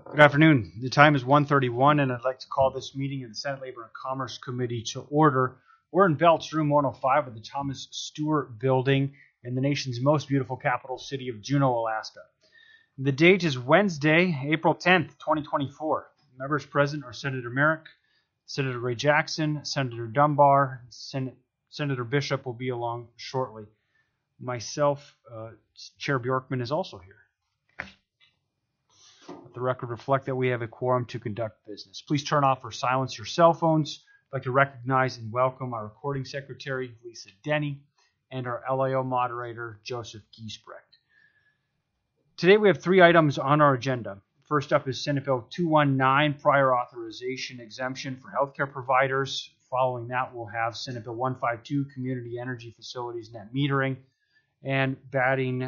Good afternoon. The time is 1:31, and I'd like to call this meeting of the Senate Labor and Commerce Committee to order. We're in Belts, room 105 of the Thomas Stewart Building in the nation's most beautiful capital city of Juneau, Alaska. The date is Wednesday, April 10th, 2024. Members present are Senator Merrick, Senator Ray Jackson, Senator Dunbar, Senator Bishop will be along shortly. Myself, Chair Bjorkman, is also here. Let the record reflect that we have a quorum to conduct business. Please turn off or silence your cell phones. I'd like to recognize and welcome our recording secretary, Lisa Denny, and our LIO moderator, Joseph Giesbrecht. Today we have three items on our agenda. First up is Senate Bill 219, prior authorization exemption for healthcare providers. Following that, we'll have Senate Bill 152, community energy facilities net metering, and batting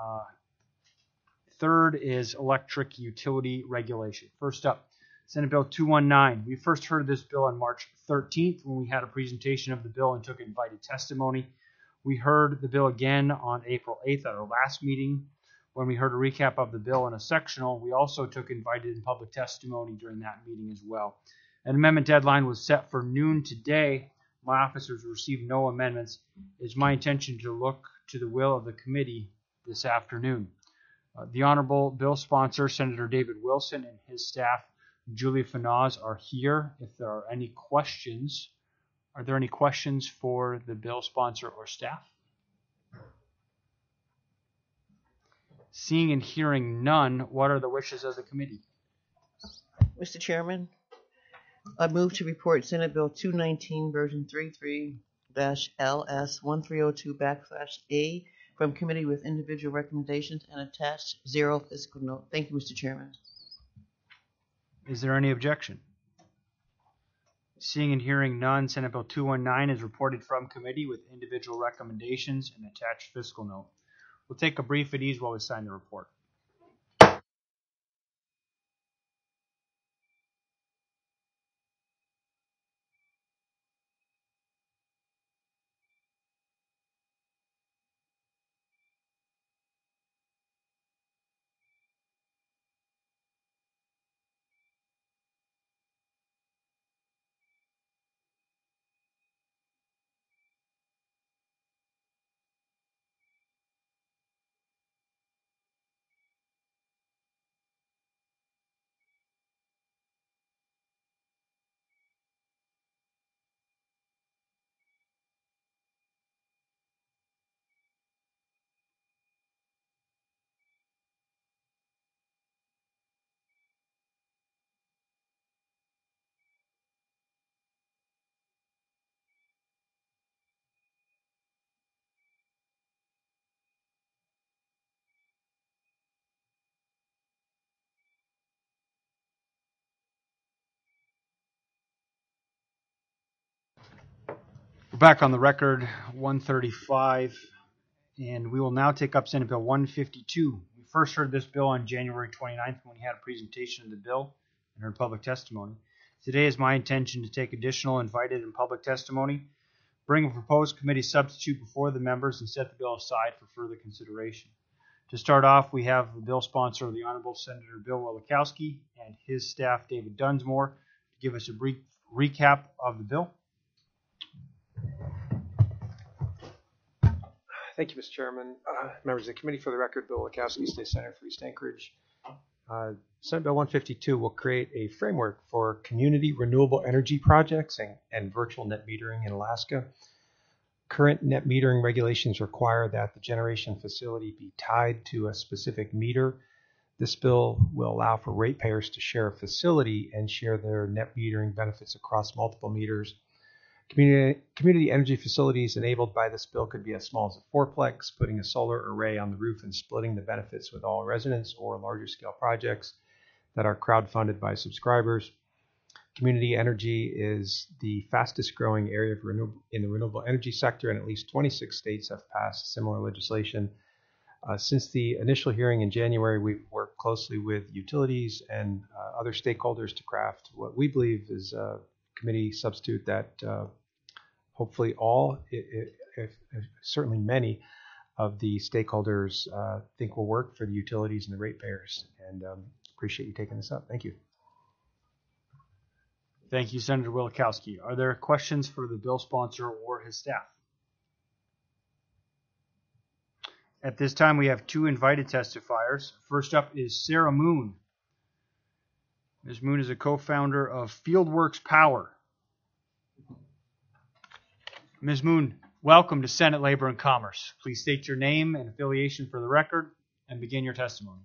third is electric utility regulation. First up, Senate Bill 219. We first heard of this bill on March 13th when we had a presentation of the bill and took invited testimony. We heard the bill again on April 8th at our last meeting when we heard a recap of the bill in a sectional. We also took invited and public testimony during that meeting as well. An amendment deadline was set for noon today. My officers received no amendments. It's my intention to look to the will of the committee this afternoon. The Honorable Bill Sponsor, Senator David Wilson, and his staff, Julia Fanaz, are here. If there are any questions, are there any questions for the bill sponsor or staff? Seeing and hearing none, what are the wishes of the committee? Mr. Chairman, I move to report Senate Bill 219, version 33-LS1302-A from committee with individual recommendations and attached zero fiscal note. Thank you, Mr. Chairman. Is there any objection? Seeing and hearing none, Senate Bill 219 is reported from committee with individual recommendations and attached fiscal note. We'll take a brief at ease while we sign the report. We're back on the record, 135, and we will now take up Senate Bill 152. We first heard this bill on January 29th when we had a presentation of the bill and heard public testimony. Today is my intention to take additional invited and public testimony, bring a proposed committee substitute before the members, and set the bill aside for further consideration. To start off, we have the bill sponsor, the Honorable Senator Bill Wielechowski, and his staff, David Dunsmore, to give us a brief recap of the bill. Thank you, Mr. Chairman. Members of the committee, for the record, Bill Wielechowski, State Senator for East Anchorage. Senate Bill 152 will create a framework for community renewable energy projects and virtual net metering in Alaska. Current net metering regulations require that the generation facility be tied to a specific meter. This bill will allow for ratepayers to share a facility and share their net metering benefits across multiple meters. Community energy facilities enabled by this bill could be as small as a fourplex, putting a solar array on the roof and splitting the benefits with all residents, or larger scale projects that are crowdfunded by subscribers. Community energy is the fastest growing area in the renewable energy sector, and at least 26 states have passed similar legislation. Since the initial hearing in January, we've worked closely with utilities and other stakeholders to craft what we believe is a committee substitute that hopefully all, if certainly many, of the stakeholders think will work for the utilities and the ratepayers. And appreciate you taking this up. Thank you. Thank you, Senator Wielechowski. Are there questions for the bill sponsor or his staff? At this time, we have two invited testifiers. First up is Sarah Moon. Ms. Moon is a co-founder of Fieldworks Power. Ms. Moon, welcome to Senate Labor and Commerce. Please state your name and affiliation for the record and begin your testimony.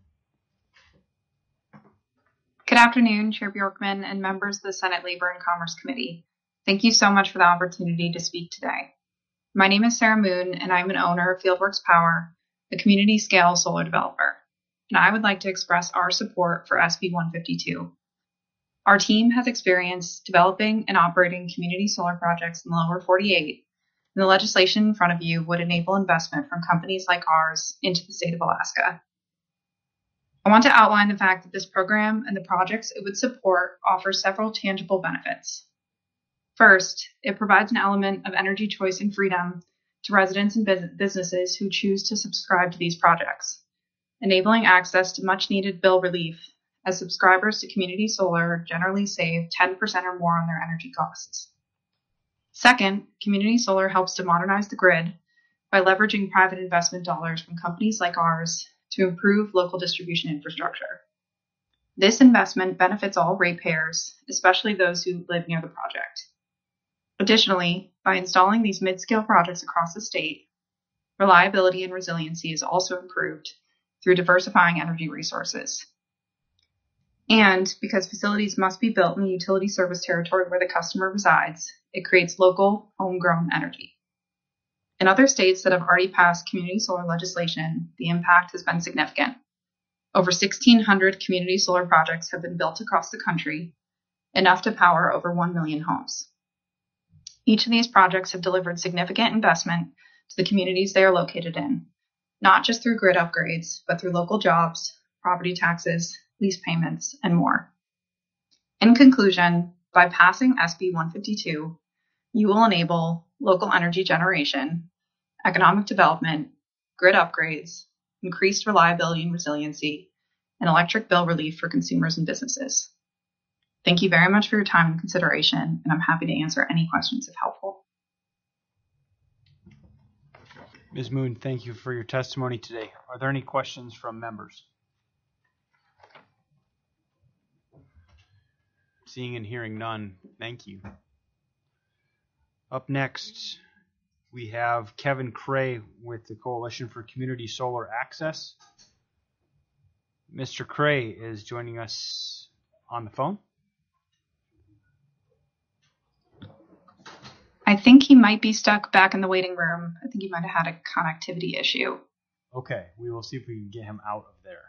Good afternoon, Chair Bjorkman and members of the Senate Labor and Commerce Committee. Thank you so much for the opportunity to speak today. My name is Sarah Moon, and I'm an owner of Fieldworks Power, a community-scale solar developer, and I would like to express our support for SB 152. Our team has experience developing and operating community solar projects in the lower 48, and the legislation in front of you would enable investment from companies like ours into the state of Alaska. I want to outline the fact that this program and the projects it would support offer several tangible benefits. First, it provides an element of energy choice and freedom to residents and businesses who choose to subscribe to these projects, enabling access to much-needed bill relief as subscribers to community solar generally save 10% or more on their energy costs. Second, community solar helps to modernize the grid by leveraging private investment dollars from companies like ours to improve local distribution infrastructure. This investment benefits all ratepayers, especially those who live near the project. Additionally, by installing these mid-scale projects across the state, reliability and resiliency is also improved through diversifying energy resources. And because facilities must be built in the utility service territory where the customer resides, it creates local, homegrown energy. In other states that have already passed community solar legislation, the impact has been significant. Over 1,600 community solar projects have been built across the country, enough to power over 1 million homes. Each of these projects have delivered significant investment to the communities they are located in, not just through grid upgrades, but through local jobs, property taxes, lease payments, and more. In conclusion, by passing SB 152, you will enable local energy generation, economic development, grid upgrades, increased reliability and resiliency, and electric bill relief for consumers and businesses. Thank you very much for your time and consideration, and I'm happy to answer any questions if helpful. Ms. Moon, thank you for your testimony today. Are there any questions from members? Seeing and hearing none, thank you. Up next, we have Kevin Cray with the Coalition for Community Solar Access. Mr. Cray is joining us on the phone. I think he might be stuck back in the waiting room. I think he might have had a connectivity issue. Okay, we will see if we can get him out of there.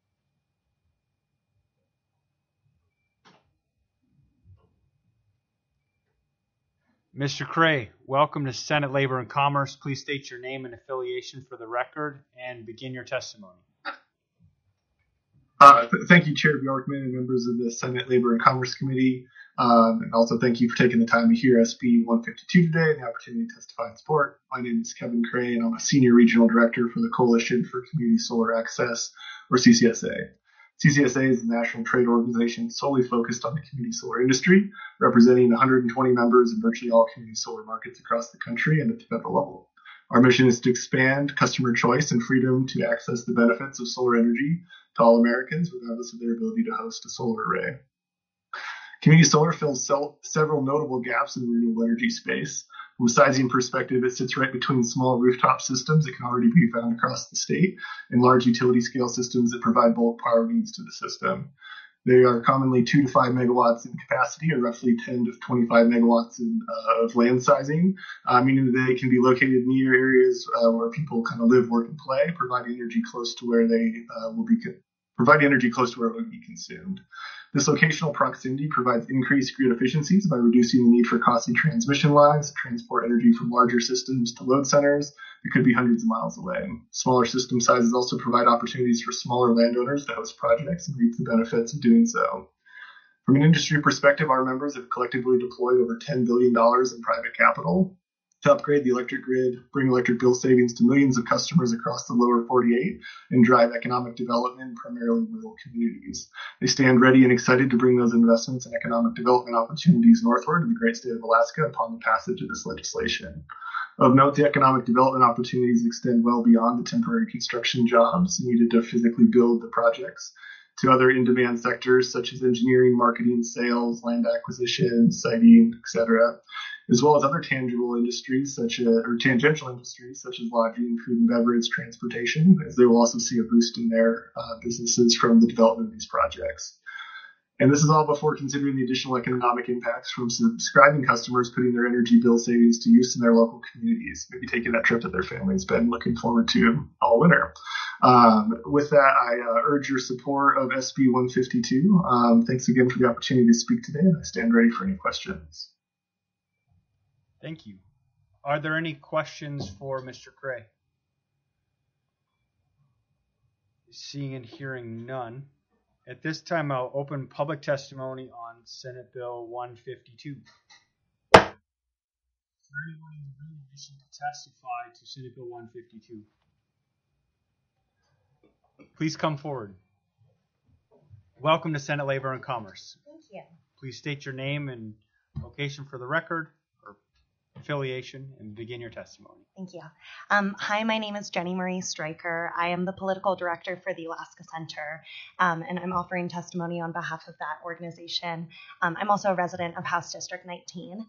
Mr. Cray, welcome to Senate Labor and Commerce. Please state your name and affiliation for the record and begin your testimony. Thank you, Chair Bjorkman and members of the Senate Labor and Commerce Committee. And also thank you for taking the time to hear SB 152 today and the opportunity to testify in support. My name is Kevin Cray, and I'm a Senior Regional Director for the Coalition for Community Solar Access, or CCSA. CCSA is a national trade organization solely focused on the community solar industry, representing 120 members in virtually all community solar markets across the country and at the federal level. Our mission is to expand customer choice and freedom to access the benefits of solar energy to all Americans, regardless of their ability to host a solar array. Community solar fills several notable gaps in the renewable energy space. From a sizing perspective, it sits right between small rooftop systems that can already be found across the state and large utility scale systems that provide bulk power needs to the system. They are commonly 2 to 5 megawatts in capacity, or roughly 10 to 25 megawatts of land sizing, meaning that they can be located near areas where people kind of live, work, and play, providing energy close to where they will be consumed. This locational proximity provides increased grid efficiencies by reducing the need for costly transmission lines to transport energy from larger systems to load centers that could be hundreds of miles away. Smaller system sizes also provide opportunities for smaller landowners to host projects and reap the benefits of doing so. From an industry perspective, our members have collectively deployed over $10 billion in private capital to upgrade the electric grid, bring electric bill savings to millions of customers across the lower 48, and drive economic development in primarily rural communities. They stand ready and excited to bring those investments and economic development opportunities northward to the great state of Alaska upon the passage of this legislation. Of note, the economic development opportunities extend well beyond the temporary construction jobs needed to physically build the projects to other in-demand sectors such as engineering, marketing, sales, land acquisition, siting, etc., as well as other tangible industries tangential industries such as lodging, food and beverage, transportation, as they will also see a boost in their businesses from the development of these projects. And this is all before considering the additional economic impacts from subscribing customers putting their energy bill savings to use in their local communities, maybe taking that trip that their family's been looking forward to all winter. With that, I urge your support of SB 152. Thanks again for the opportunity to speak today, and I stand ready for any questions. Thank you. Are there any questions for Mr. Cray? Seeing and hearing none. At this time, I'll open public testimony on Senate Bill 152. Is there anyone in the room wishing to testify to Senate Bill 152? Please come forward. Welcome to Senate Labor and Commerce. Thank you. Please state your name and location for the record, or affiliation, and begin your testimony. Thank you. Hi, my name is Jenny Marie Stryker. I am the political director for the Alaska Center, and I'm offering testimony on behalf of that organization. I'm also a resident of House District 19.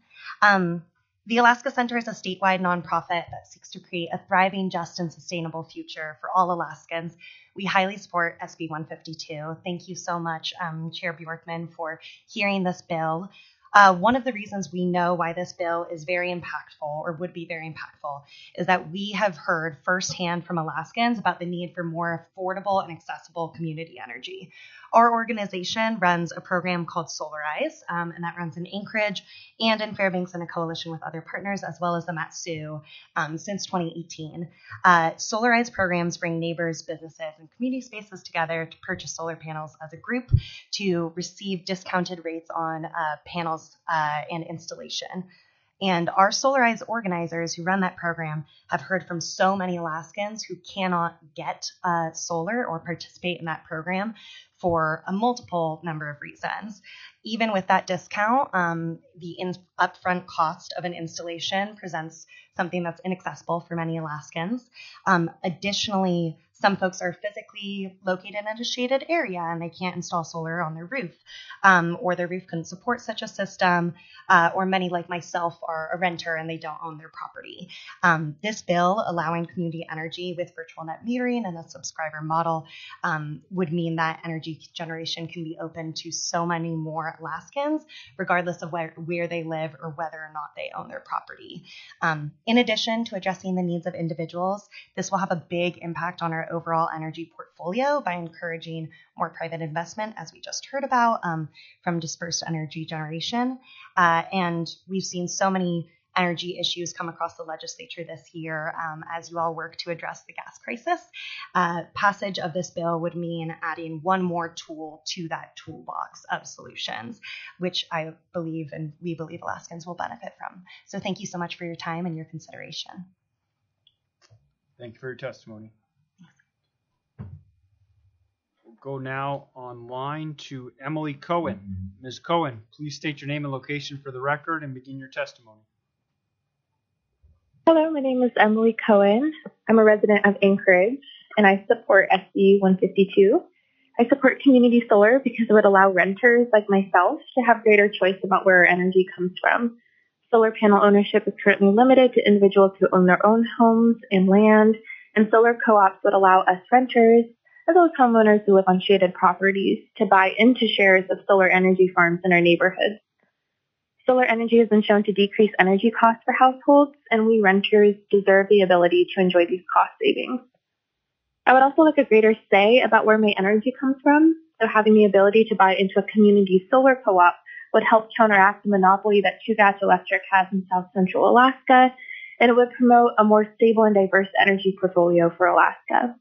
The Alaska Center is a statewide nonprofit that seeks to create a thriving, just, and sustainable future for all Alaskans. We highly support SB 152. Thank you so much, Chair Bjorkman, for hearing this bill. One of the reasons we know why this bill is very impactful, or would be very impactful, is that we have heard firsthand from Alaskans about the need for more affordable and accessible community energy. Our organization runs a program called Solarize, and that runs in Anchorage and in Fairbanks in a coalition with other partners, as well as the Mat-Su, since 2018. Solarize programs bring neighbors, businesses, and community spaces together to purchase solar panels as a group to receive discounted rates on panels and installation. And our Solarize organizers who run that program have heard from so many Alaskans who cannot get solar or participate in that program for a multiple number of reasons. Even with that discount, the upfront cost of an installation presents something that's inaccessible for many Alaskans. Additionally, some folks are physically located in a shaded area and they can't install solar on their roof, or their roof couldn't support such a system, or many like myself are a renter and they don't own their property. This bill, allowing community energy with virtual net metering and a subscriber model, would mean that energy generation can be open to so many more Alaskans, regardless of where they live or whether or not they own their property. In addition to addressing the needs of individuals, this will have a big impact on our overall energy portfolio by encouraging more private investment, as we just heard about, from dispersed energy generation. And we've seen so many energy issues come across the legislature this year as you all work to address the gas crisis. Passage of this bill would mean adding one more tool to that toolbox of solutions, which I believe and we believe Alaskans will benefit from. So thank you so much for your time and your consideration. Thank you for your testimony. We'll go now online to Emily Cohen. Ms. Cohen, please state your name and location for the record and begin your testimony. Hello, my name is Emily Cohen. I'm a resident of Anchorage, and I support SB 152. I support community solar because it would allow renters like myself to have greater choice about where our energy comes from. Solar panel ownership is currently limited to individuals who own their own homes and land, and solar co-ops would allow us renters, as well as homeowners who live on shaded properties, to buy into shares of solar energy farms in our neighborhoods. Solar energy has been shown to decrease energy costs for households, and we renters deserve the ability to enjoy these cost savings. I would also like a greater say about where my energy comes from, so having the ability to buy into a community solar co-op would help counteract the monopoly that Chugach Electric has in South Central Alaska, and it would promote a more stable and diverse energy portfolio for Alaska.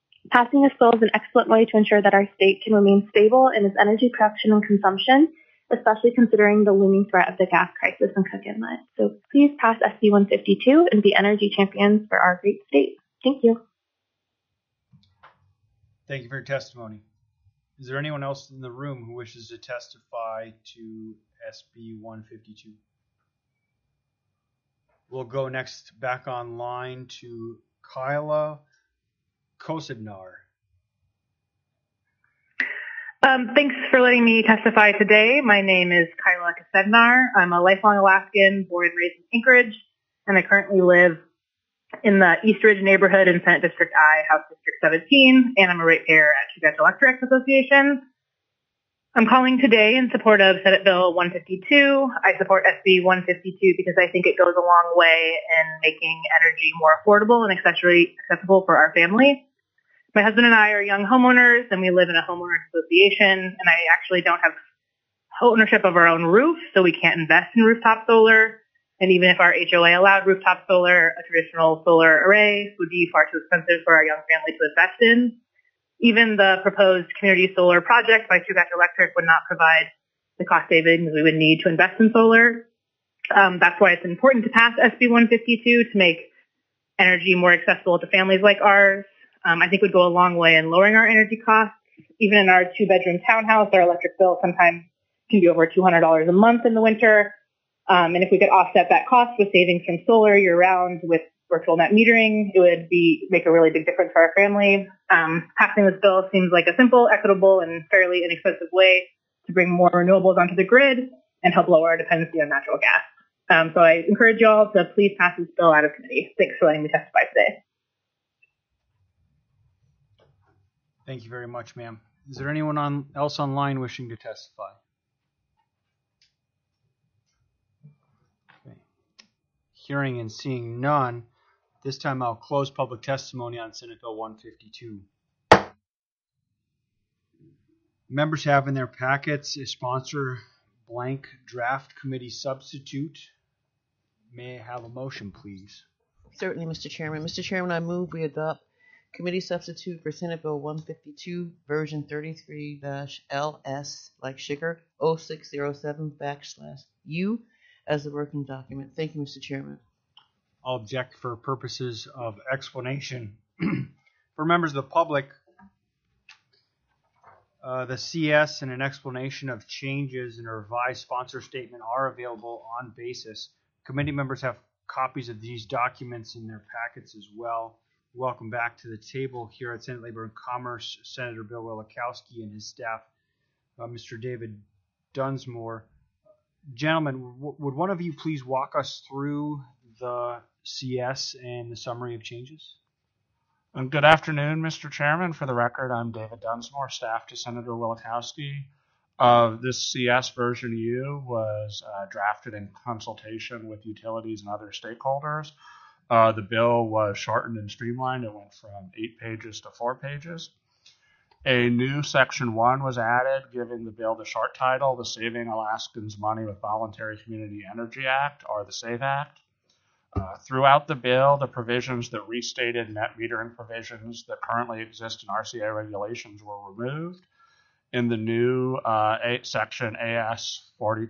Passing this bill is an excellent way to ensure that our state can remain stable in its energy production and consumption, especially considering the looming threat of the gas crisis in Cook Inlet. So please pass SB 152 and be energy champions for our great state. Thank you. Thank you for your testimony. Is there anyone else in the room who wishes to testify to SB 152? We'll go next back online to Kyla Kosidnar. Thanks for letting me testify today. My name is Kyla Kosednar. I'm a lifelong Alaskan, born and raised in Anchorage, and I currently live in the East Ridge neighborhood in Senate District I, House District 17, and I'm a ratepayer at Chugach Electric Association. I'm calling today in support of Senate Bill 152. I support SB 152 because I think it goes a long way in making energy more affordable and accessible for our family. My husband and I are young homeowners, and we live in a homeowners association, and I actually don't have ownership of our own roof, so we can't invest in rooftop solar. And even if our HOA allowed rooftop solar, a traditional solar array would be far too expensive for our young family to invest in. Even the proposed community solar project by Chugach Electric would not provide the cost savings we would need to invest in solar. That's why it's important to pass SB 152 to make energy more accessible to families like ours. I think would go a long way in lowering our energy costs. Even in our 2-bedroom townhouse, our electric bill sometimes can be over $200 a month in the winter. And if we could offset that cost with savings from solar year-round with virtual net metering, it would make a really big difference for our family. Passing this bill seems like a simple, equitable, and fairly inexpensive way to bring more renewables onto the grid and help lower our dependency on natural gas. So I encourage you all to please pass this bill out of committee. Thanks for letting me testify today. Thank you very much, ma'am. Is there anyone else online wishing to testify? Okay. Hearing and seeing none, this time I'll close public testimony on Senate Bill 152. Members have in their packets a sponsor blank draft committee substitute. May I have a motion, please? Certainly, Mr. Chairman. Mr. Chairman, I move we adopt committee substitute for Senate Bill 152, version 33-LS, like sugar, 0607/U as the working document. Thank you, Mr. Chairman. I'll object for purposes of explanation. For members of the public, the CS and an explanation of changes in a revised sponsor statement are available on basis. Committee members have copies of these documents in their packets as well. Welcome back to the table here at Senate Labor and Commerce, Senator Bill Wielechowski and his staff, Mr. David Dunsmore. Gentlemen, would one of you please walk us through the CS and the summary of changes? Good afternoon, Mr. Chairman. For the record, I'm David Dunsmore, staff to Senator Wielechowski. This CS version U was drafted in consultation with utilities and other stakeholders. The bill was shortened and streamlined. It went from 8 pages to 4 pages. A new Section 1 was added, giving the bill the short title, the Saving Alaskans Money with Voluntary Community Energy Act, or the SAVE Act. Throughout the bill, the provisions that restated net metering provisions that currently exist in RCA regulations were removed. In the new Section AS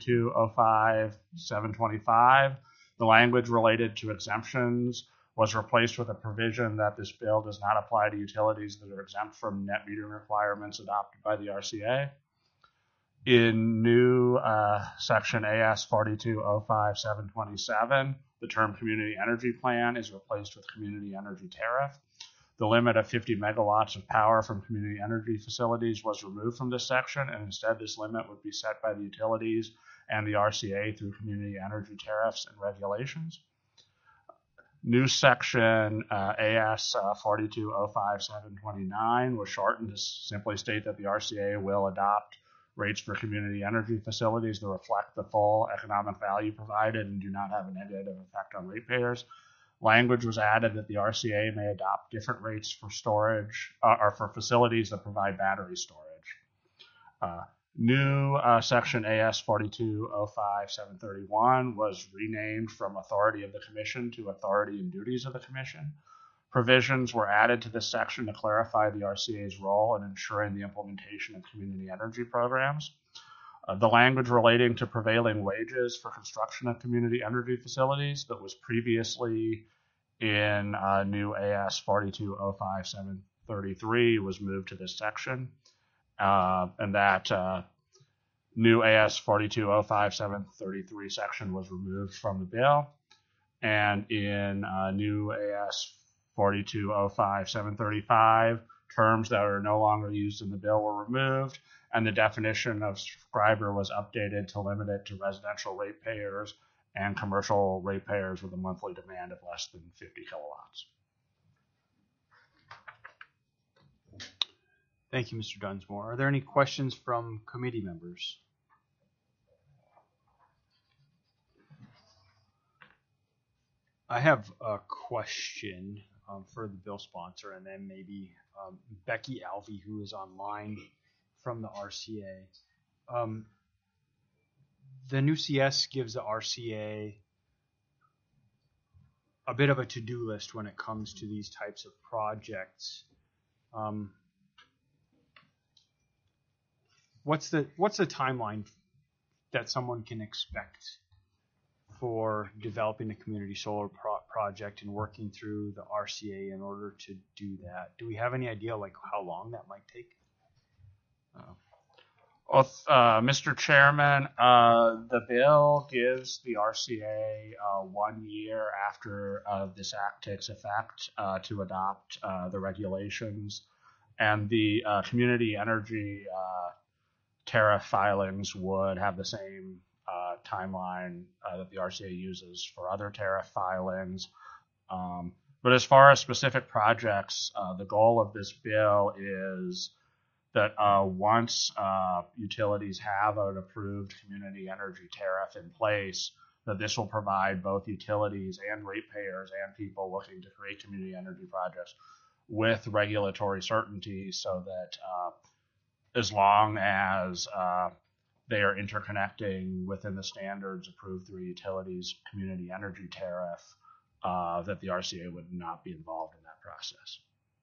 4205-725, the language related to exemptions was replaced with a provision that this bill does not apply to utilities that are exempt from net metering requirements adopted by the RCA. In new Section AS 4205-727, the term Community Energy Plan is replaced with Community Energy Tariff. The limit of 50 megawatts of power from community energy facilities was removed from this section, and instead this limit would be set by the utilities and the RCA through community energy tariffs and regulations. New section AS 4205-729 was shortened to simply state that the RCA will adopt rates for community energy facilities that reflect the full economic value provided and do not have a negative effect on ratepayers. Language was added that the RCA may adopt different rates for storage or for facilities that provide battery storage. New section AS 4205-731 was renamed from Authority of the Commission to Authority and Duties of the Commission. Provisions were added to this section to clarify the RCA's role in ensuring the implementation of community energy programs. The language relating to prevailing wages for construction of community energy facilities that was previously in new AS 4205733 was moved to this section, and that new AS 4205733 section was removed from the bill. And in new AS 4205735, terms that are no longer used in the bill were removed, and the definition of subscriber was updated to limit it to residential ratepayers and commercial ratepayers with a monthly demand of less than 50 kilowatts. Thank you, Mr. Dunsmore. Are there any questions from committee members? I have a question for the bill sponsor, and then maybe Becky Alvey, who is online from the RCA. The new CS gives the RCA a bit of a to-do list when it comes to these types of projects. What's the timeline that someone can expect for developing a community solar project and working through the RCA in order to do that? Do we have any idea like how long that might take? Well, Mr. Chairman, the bill gives the RCA 1 year after this act takes effect to adopt the regulations, and the community energy tariff filings would have the same timeline that the RCA uses for other tariff filings. But as far as specific projects, the goal of this bill is that once utilities have an approved community energy tariff in place, that this will provide both utilities and ratepayers and people looking to create community energy projects with regulatory certainty, so that as long as they are interconnecting within the standards approved through utilities community energy tariff, that the RCA would not be involved in that process.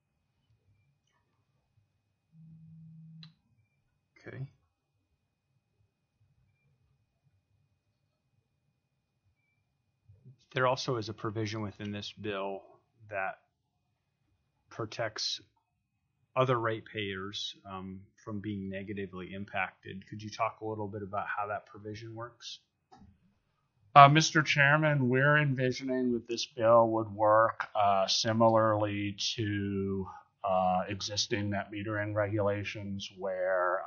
Okay. There also is a provision within this bill that protects other ratepayers from being negatively impacted. Could you talk a little bit about how that provision works? Mr. Chairman, we're envisioning that this bill would work similarly to existing net metering regulations, where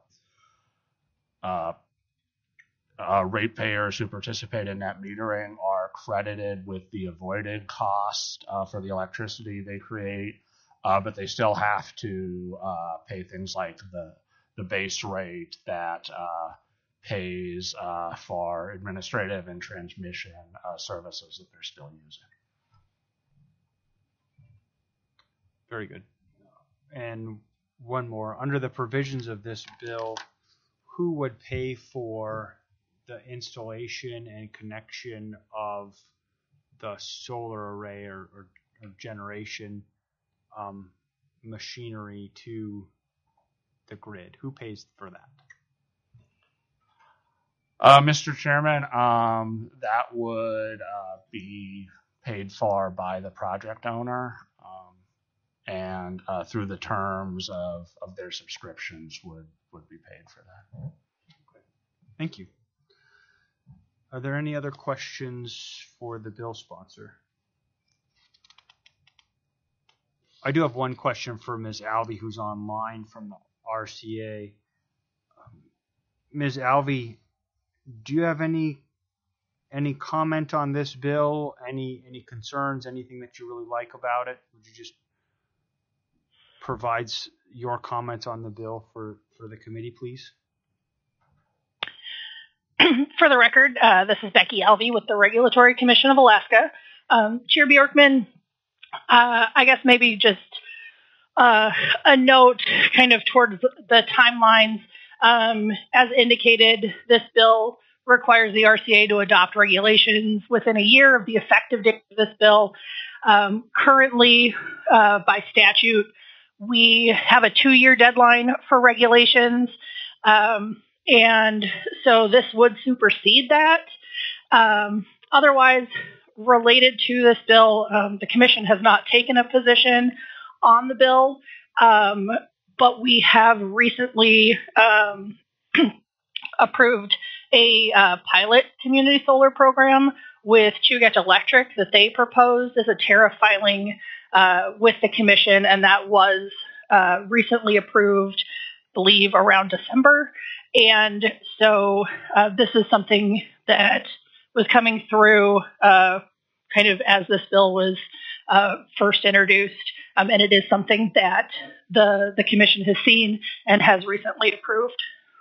ratepayers who participate in net metering are credited with the avoided cost for the electricity they create, but they still have to pay things like the base rate that pays for administrative and transmission services that they're still using. Very good. And one more. Under the provisions of this bill, who would pay for the installation and connection of the solar array or generation machinery to the grid? Who pays for that? Mr. Chairman, that would be paid for by the project owner, and through the terms of their subscriptions would be paid for that. Okay. Thank you. Are there any other questions for the bill sponsor? I do have one question for Ms. Alvey, who's online from the RCA. Ms. Alvey, do you have any comment on this bill? Any concerns? Anything that you really like about it? Would you just provide your comments on the bill for the committee, please? For the record, this is Becky Alvey with the Regulatory Commission of Alaska. Chair Bjorkman, I guess maybe just a note kind of towards the timelines. As indicated, this bill requires the RCA to adopt regulations within a year of the effective date of this bill. Currently, by statute, we have a 2-year deadline for regulations. And so this would supersede that. Otherwise, related to this bill, the commission has not taken a position on the bill, but we have recently approved a pilot community solar program with Chugach Electric that they proposed as a tariff filing with the commission, and that was recently approved, I believe, around December. And so this is something that was coming through kind of as this bill was first introduced, and it is something that the commission has seen and has recently approved.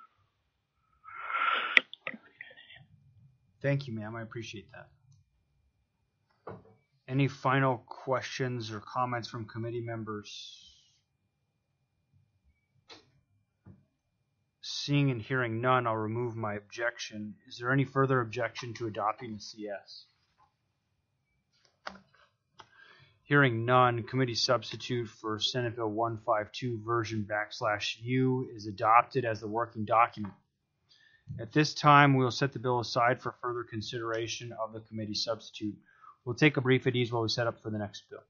Thank you, ma'am. I appreciate that. Any final questions or comments from committee members? Seeing and hearing none, I'll remove my objection. Is there any further objection to adopting the CS? Hearing none, committee substitute for Senate Bill 152 version /U is adopted as the working document. At this time, we will set the bill aside for further consideration of the committee substitute. We'll take a brief at ease while we set up for the next bill.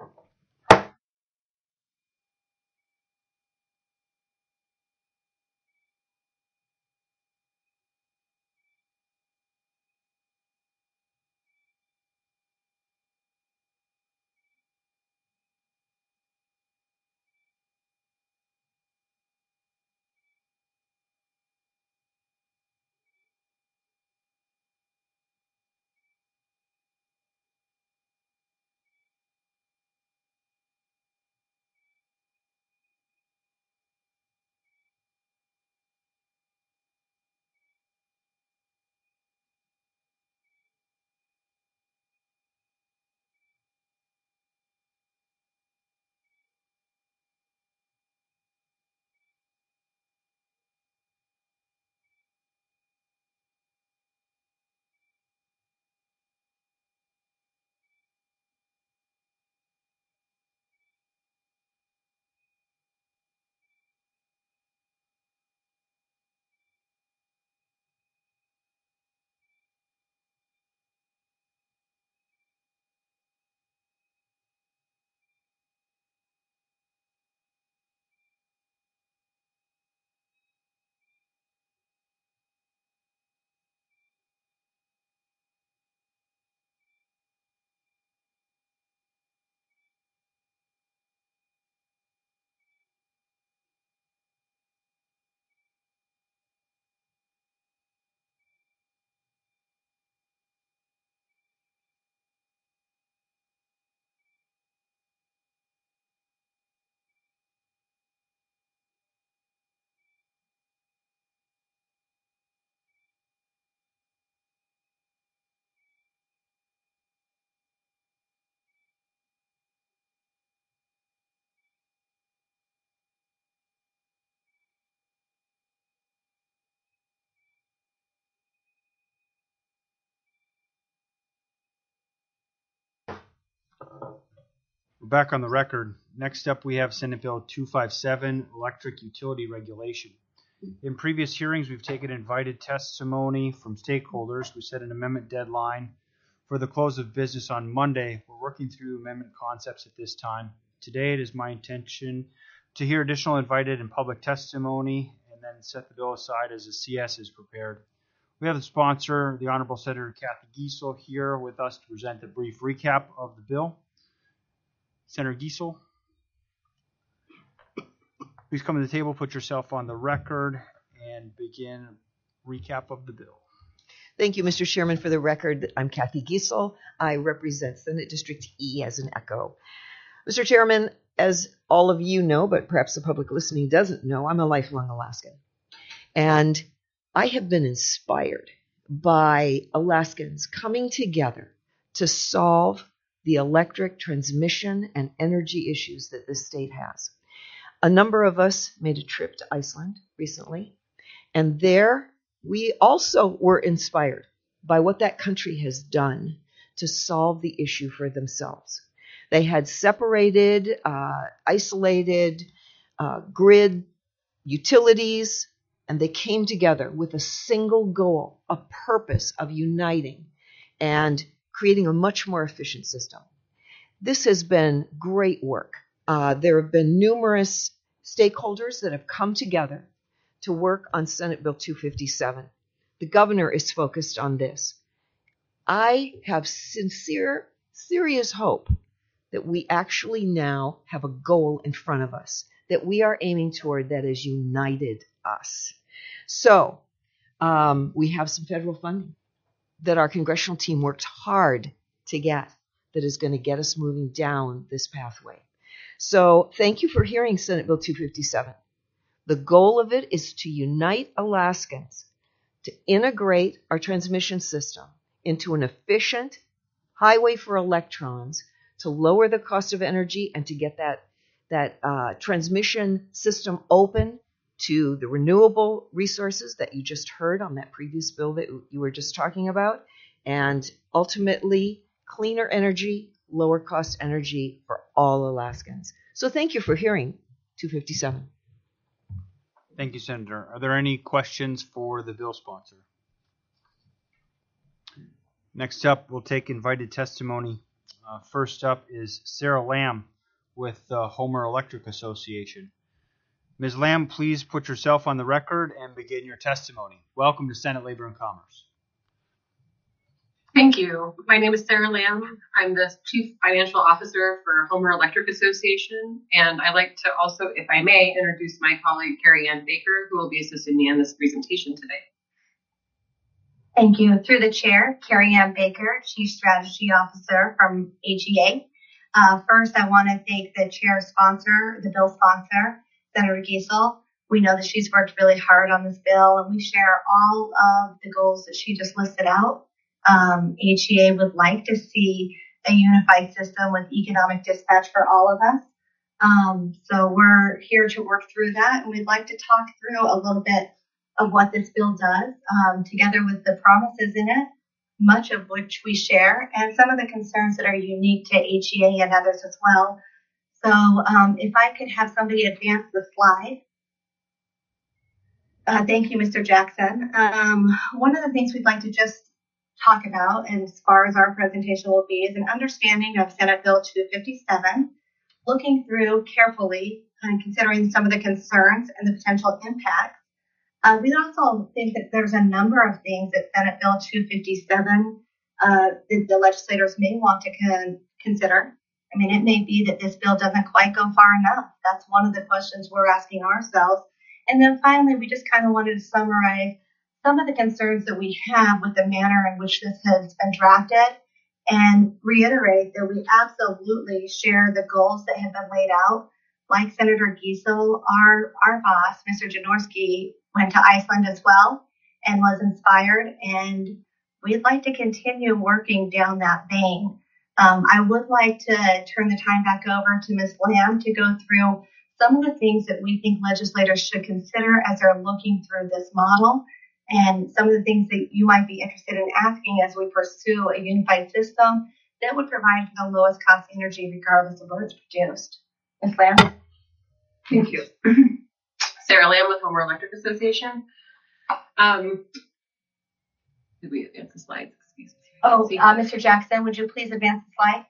We're back on the record. Next up, we have Senate Bill 257, Electric Utility Regulation. In previous hearings, we've taken invited testimony from stakeholders. We set an amendment deadline for the close of business on Monday. We're working through amendment concepts at this time. Today, it is my intention to hear additional invited and public testimony and then set the bill aside as the CS is prepared. We have the sponsor, the Honorable Senator Kathy Giessel, here with us to present a brief recap of the bill. Senator Giessel, please come to the table, put yourself on the record, and begin a recap of the bill. Thank you, Mr. Chairman. For the record, I'm Kathy Giessel. I represent Senate District E as an echo. Mr. Chairman, as all of you know, but perhaps the public listening doesn't know, I'm a lifelong Alaskan. And I have been inspired by Alaskans coming together to solve the electric transmission and energy issues that this state has. A number of us made a trip to Iceland recently, and there we also were inspired by what that country has done to solve the issue for themselves. They had separated, isolated grid utilities, and they came together with a single goal, a purpose of uniting and creating a much more efficient system. This has been great work. There have been numerous stakeholders that have come together to work on Senate Bill 257. The governor is focused on this. I have serious hope that we actually now have a goal in front of us that we are aiming toward that has united us. So we have some federal funding that our congressional team worked hard to get that is going to get us moving down this pathway. So thank you for hearing Senate Bill 257. The goal of it is to unite Alaskans, to integrate our transmission system into an efficient highway for electrons, to lower the cost of energy and to get that transmission system open to the renewable resources that you just heard on that previous bill that you were just talking about, and ultimately cleaner energy, lower cost energy for all Alaskans. So thank you for hearing 257. Thank you, Senator. Are there any questions for the bill sponsor? Next up, we'll take invited testimony. First up is Sarah Lamb with the Homer Electric Association. Ms. Lamb, please put yourself on the record and begin your testimony. Welcome to Senate Labor and Commerce. Thank you. My name is Sarah Lamb. I'm the Chief Financial Officer for Homer Electric Association, and I'd like to also, if I may, introduce my colleague Carrie Ann Baker, who will be assisting me in this presentation today. Thank you. Through the chair, Carrie Ann Baker, Chief Strategy Officer from HEA. First, I want to thank the chair sponsor, the bill sponsor, Senator Giesel. We know that she's worked really hard on this bill, and we share all of the goals that she just listed out. HEA would like to see a unified system with economic dispatch for all of us. So we're here to work through that, and we'd like to talk through a little bit of what this bill does, together with the promises in it, much of which we share, and some of the concerns that are unique to HEA and others as well. So if I could have somebody advance the slide. Thank you, Mr. Jackson. One of the things we'd like to just talk about, and as far as our presentation will be, is an understanding of Senate Bill 257, looking through carefully and considering some of the concerns and the potential impacts. We also think that there's a number of things that Senate Bill 257 that the legislators may want to consider. I mean, it may be that this bill doesn't quite go far enough. That's one of the questions we're asking ourselves. And then finally, we just kind of wanted to summarize some of the concerns that we have with the manner in which this has been drafted and reiterate that we absolutely share the goals that have been laid out. Like Senator Giesel, our boss, Mr. Janorski, went to Iceland as well and was inspired, and we'd like to continue working down that vein. I would like to turn the time back over to Ms. Lamb to go through some of the things that we think legislators should consider as they're looking through this model, and some of the things that you might be interested in asking as we pursue a unified system that would provide for the lowest cost energy regardless of where it's produced. Ms. Lamb? Thank you. Sarah Lamb with Homer Electric Association. Did we advance the slides? Excuse me. Oh, Mr. Jackson, would you please advance the slide?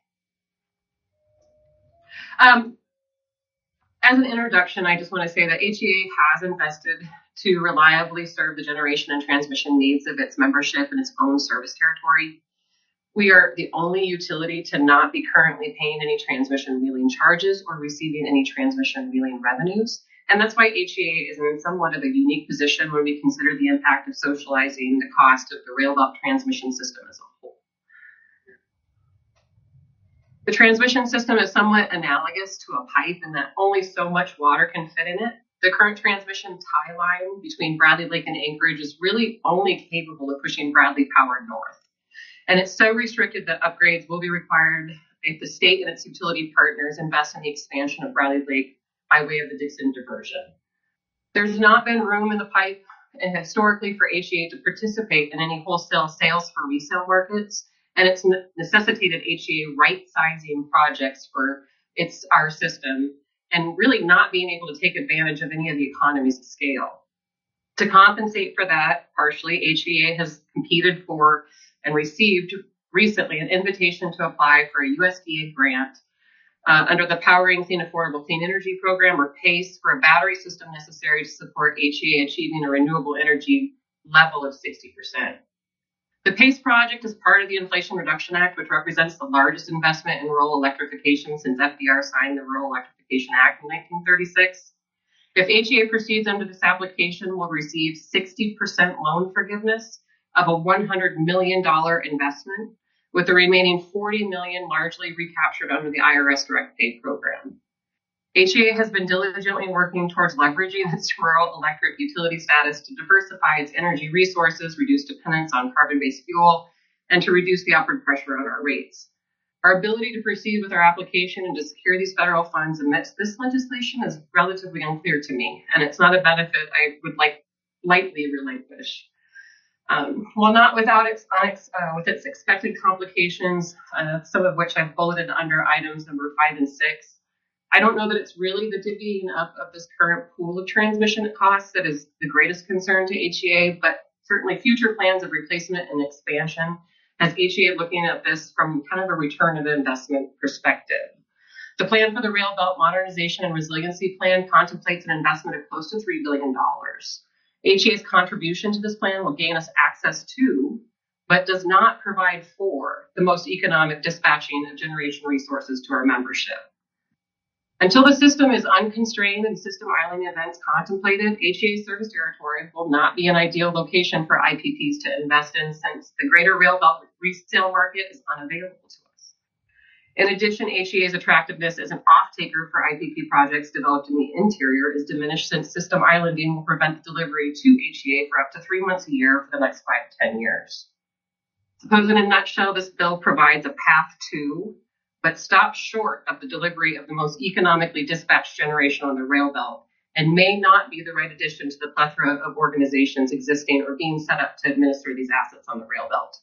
As an introduction, I just want to say that HEA has invested to reliably serve the generation and transmission needs of its membership in its own service territory. We are the only utility to not be currently paying any transmission wheeling charges or receiving any transmission wheeling revenues. And that's why HEA is in somewhat of a unique position when we consider the impact of socializing the cost of the rail belt transmission system as a whole. The transmission system is somewhat analogous to a pipe in that only so much water can fit in it. The current transmission tie line between Bradley Lake and Anchorage is really only capable of pushing Bradley Power north. And it's so restricted that upgrades will be required if the state and its utility partners invest in the expansion of Bradley Lake by way of the Dixon diversion. There's not been room in the pipe and historically for HEA to participate in any wholesale sales for resale markets, and it's necessitated HEA right-sizing projects for our system and really not being able to take advantage of any of the economies of scale. To compensate for that, partially, HEA has competed for and received recently an invitation to apply for a USDA grant under the Powering Clean Affordable Clean Energy Program, or PACE, for a battery system necessary to support HEA achieving a renewable energy level of 60%. The PACE project is part of the Inflation Reduction Act, which represents the largest investment in rural electrification since FDR signed the Rural Electrification Act in 1936. If HEA proceeds under this application, we'll receive 60% loan forgiveness of a $100 million investment, with the remaining $40 million largely recaptured under the IRS Direct Pay program. HEA has been diligently working towards leveraging its rural electric utility status to diversify its energy resources, reduce dependence on carbon-based fuel, and to reduce the upward pressure on our rates. Our ability to proceed with our application and to secure these federal funds amidst this legislation is relatively unclear to me, and it's not a benefit I would lightly relinquish. While not without with its expected complications, some of which I've bulleted under items number 5 and 6, I don't know that it's really the divvying up of this current pool of transmission costs that is the greatest concern to HEA, but certainly future plans of replacement and expansion has HEA looking at this from kind of a return of investment perspective. The plan for the Rail Belt Modernization and Resiliency Plan contemplates an investment of close to $3 billion. HEA's contribution to this plan will gain us access to, but does not provide for, the most economic dispatching of generation resources to our membership. Until the system is unconstrained and system island events contemplated, HEA's service territory will not be an ideal location for IPPs to invest in, since the greater rail belt resale market is unavailable to us. In addition, HEA's attractiveness as an off-taker for IPP projects developed in the interior is diminished, since system islanding will prevent the delivery to HEA for up to 3 months a year for the next 5 to 10 years. Suppose in a nutshell, this bill provides a path to, but stops short of the delivery of the most economically dispatched generation on the rail belt, and may not be the right addition to the plethora of organizations existing or being set up to administer these assets on the rail belt.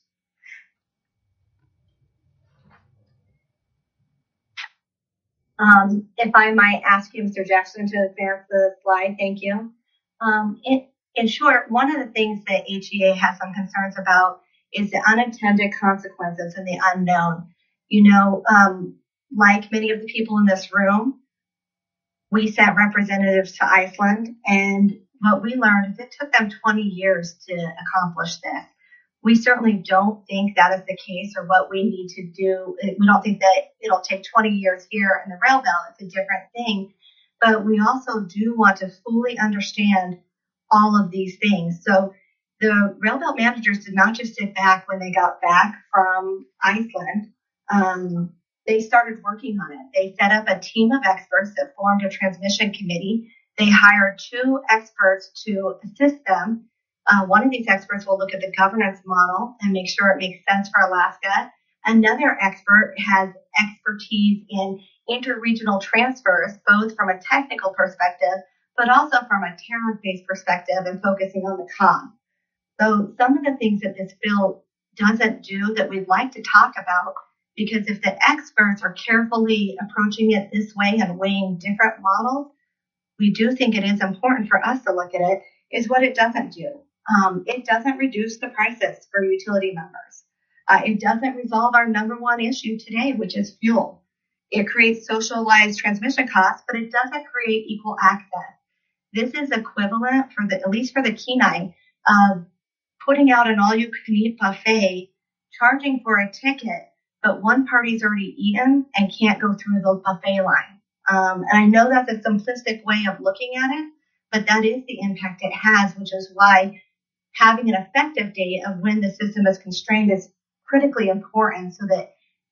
If I might ask you, Mr. Jackson, to advance the slide, thank you. In short, one of the things that HEA has some concerns about is the unintended consequences and the unknown. You know, like many of the people in this room, we sent representatives to Iceland, and what we learned is it took them 20 years to accomplish this. We certainly don't think that is the case, or what we need to do. We don't think that it'll take 20 years here in the rail belt. It's a different thing. But we also do want to fully understand all of these things. So the rail belt managers did not just sit back when they got back from Iceland. They started working on it. They set up a team of experts that formed a transmission committee. They hired 2 experts to assist them. One of these experts will look at the governance model and make sure it makes sense for Alaska. Another expert has expertise in interregional transfers, both from a technical perspective, but also from a tariff-based perspective and focusing on the cost. So some of the things that this bill doesn't do that we'd like to talk about, because if the experts are carefully approaching it this way and weighing different models, we do think it is important for us to look at it, is what it doesn't do. It doesn't reduce the prices for utility members. It doesn't resolve our number one issue today, which is fuel. It creates socialized transmission costs, but it doesn't create equal access. This is equivalent, at least for the Kenai, of putting out an all-you-can-eat buffet, charging for a ticket, but one party's already eaten and can't go through the buffet line. And I know that's a simplistic way of looking at it, but that is the impact it has, which is why having an effective date of when the system is constrained is critically important, so that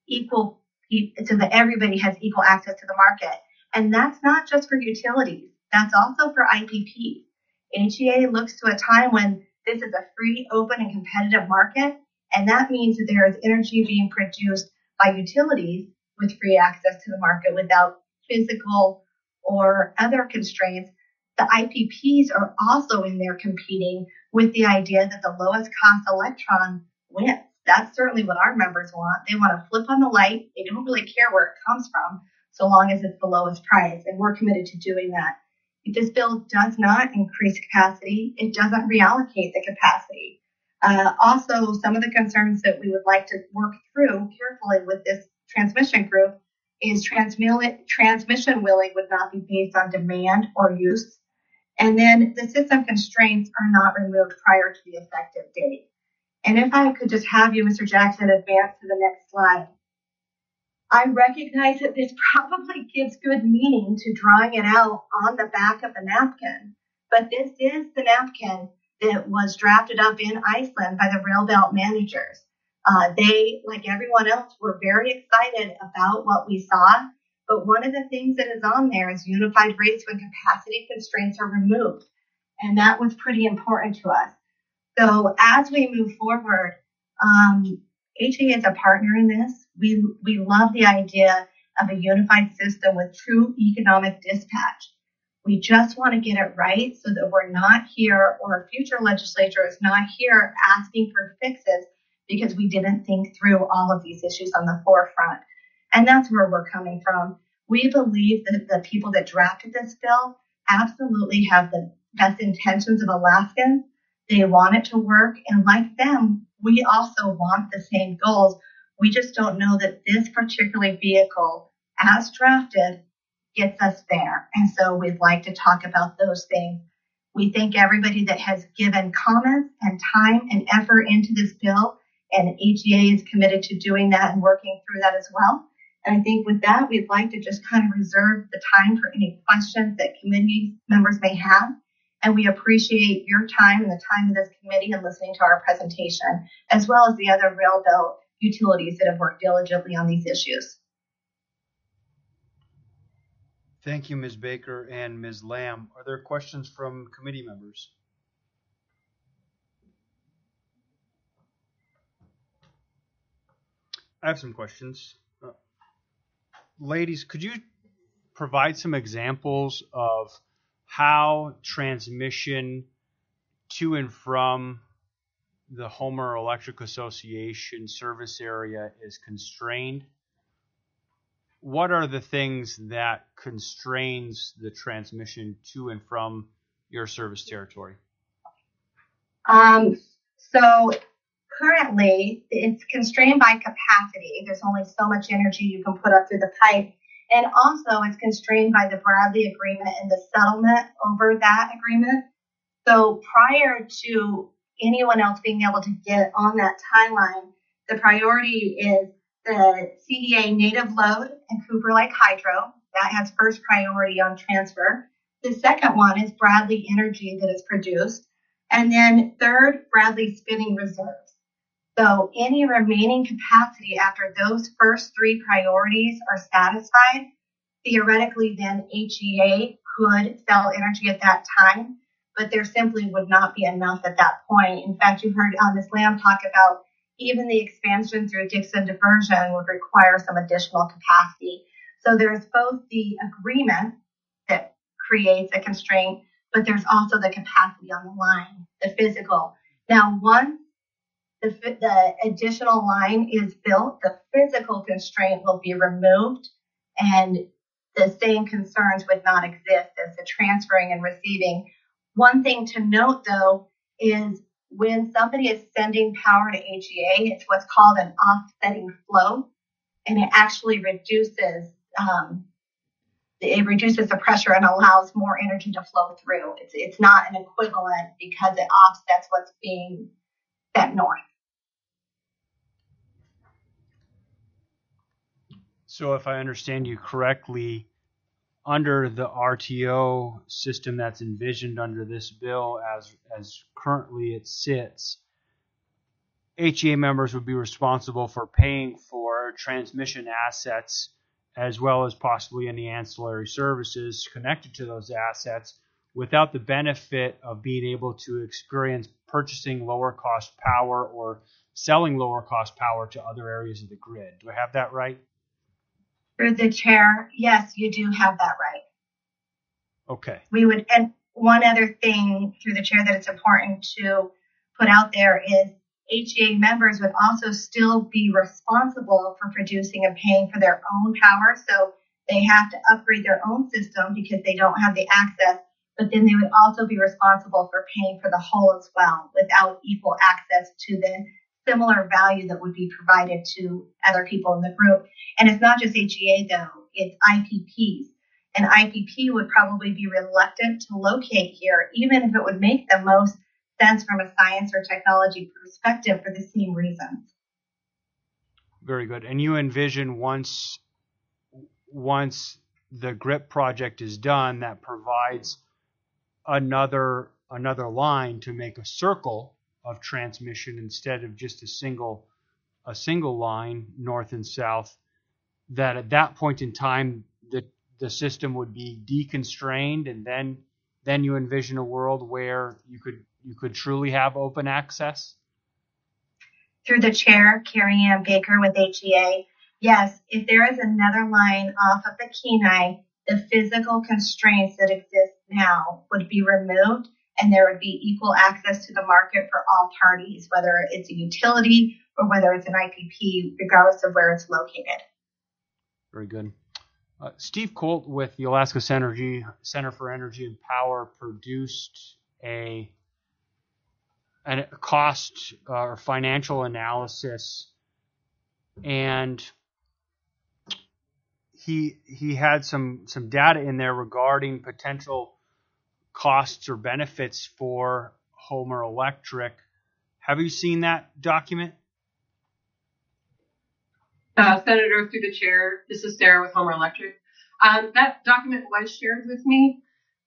everybody has equal access to the market. And that's not just for utilities. That's also for IPPs. HEA looks to a time when this is a free, open, and competitive market, and that means that there is energy being produced by utilities with free access to the market without physical or other constraints. The IPPs are also in there competing with the idea that the lowest cost electron wins. That's certainly what our members want. They want to flip on the light. They don't really care where it comes from, so long as it's the lowest price, and we're committed to doing that. This bill does not increase capacity. It doesn't reallocate the capacity. Also, some of the concerns that we would like to work through carefully with this transmission group is transmission willing would not be based on demand or use. And then the system constraints are not removed prior to the effective date. And if I could just have you, Mr. Jackson, advance to the next slide. I recognize that this probably gives good meaning to drawing it out on the back of the napkin, but this is the napkin that was drafted up in Iceland by the rail belt managers. They, like everyone else, were very excited about what we saw, but one of the things that is on there is unified rates when capacity constraints are removed, and that was pretty important to us. So as we move forward, HA is a partner in this. We love the idea of a unified system with true economic dispatch. We just want to get it right so that we're not here, or a future legislature is not here asking for fixes because we didn't think through all of these issues on the forefront. And that's where we're coming from. We believe that the people that drafted this bill absolutely have the best intentions of Alaskans. They want it to work, and like them, we also want the same goals. We just don't know that this particular vehicle, as drafted, gets us there. And so we'd like to talk about those things. We thank everybody that has given comments and time and effort into this bill, and HEA is committed to doing that and working through that as well. And I think with that, we'd like to just kind of reserve the time for any questions that committee members may have. And we appreciate your time and the time of this committee and listening to our presentation, as well as the other rail belt utilities that have worked diligently on these issues. Thank you, Ms. Baker and Ms. Lamb. Are there questions from committee members? I have some questions. Ladies, could you provide some examples of how transmission to and from the Homer Electric Association service area is constrained? What are the things that constrains the transmission to and from your service territory? So currently it's constrained by capacity. There's only so much energy you can put up through the pipe. And also it's constrained by the Bradley Agreement and the settlement over that agreement. So prior to anyone else being able to get on that timeline, the priority is the CEA native load and Cooper Lake Hydro. That has first priority on transfer. The second one is Bradley Energy that is produced. And then third, Bradley spinning reserves. So any remaining capacity after those first three priorities are satisfied, theoretically then HEA could sell energy at that time, but there simply would not be enough at that point. In fact, you heard Ms. Lamb talk about even the expansion through Dixon diversion would require some additional capacity. So there's both the agreement that creates a constraint, but there's also the capacity on the line, the physical. Now, once the additional line is built, the physical constraint will be removed, and the same concerns would not exist as the transferring and receiving. One thing to note, though, is when somebody is sending power to HEA, it's what's called an offsetting flow, and it actually reduces the pressure and allows more energy to flow through. It's not an equivalent because it offsets what's being sent north. So if I understand you correctly, under the RTO system that's envisioned under this bill as currently it sits, HEA members would be responsible for paying for transmission assets as well as possibly any ancillary services connected to those assets without the benefit of being able to experience purchasing lower cost power or selling lower cost power to other areas of the grid. Do I have that right? Through the chair, yes, you do have that right. Okay. And one other thing through the chair that it's important to put out there is HEA members would also still be responsible for producing and paying for their own power. So they have to upgrade their own system because they don't have the access but then they would also be responsible for paying for the whole as well without equal access to the similar value that would be provided to other people in the group. And it's not just HEA though, it's IPPs. And IPP would probably be reluctant to locate here, even if it would make the most sense from a science or technology perspective for the same reasons. Very good. And you envision once the GRIP project is done, that provides another line to make a circle of transmission instead of just a single line north and south, that at that point in time the system would be deconstrained, and then you envision a world where you could truly have open access? Through the chair, Carrie Ann Baker with HEA, yes, if there is another line off of the Kenai, the physical constraints that exist now would be removed, and there would be equal access to the market for all parties, whether it's a utility or whether it's an IPP, regardless of where it's located. Very good. Steve Colt with the Alaska Center for Energy and Power produced a cost or financial analysis, and he had some data in there regarding potential costs or benefits for Homer Electric. Have you seen that document? Senator, through the chair, this is Sarah with Homer Electric. That document was shared with me.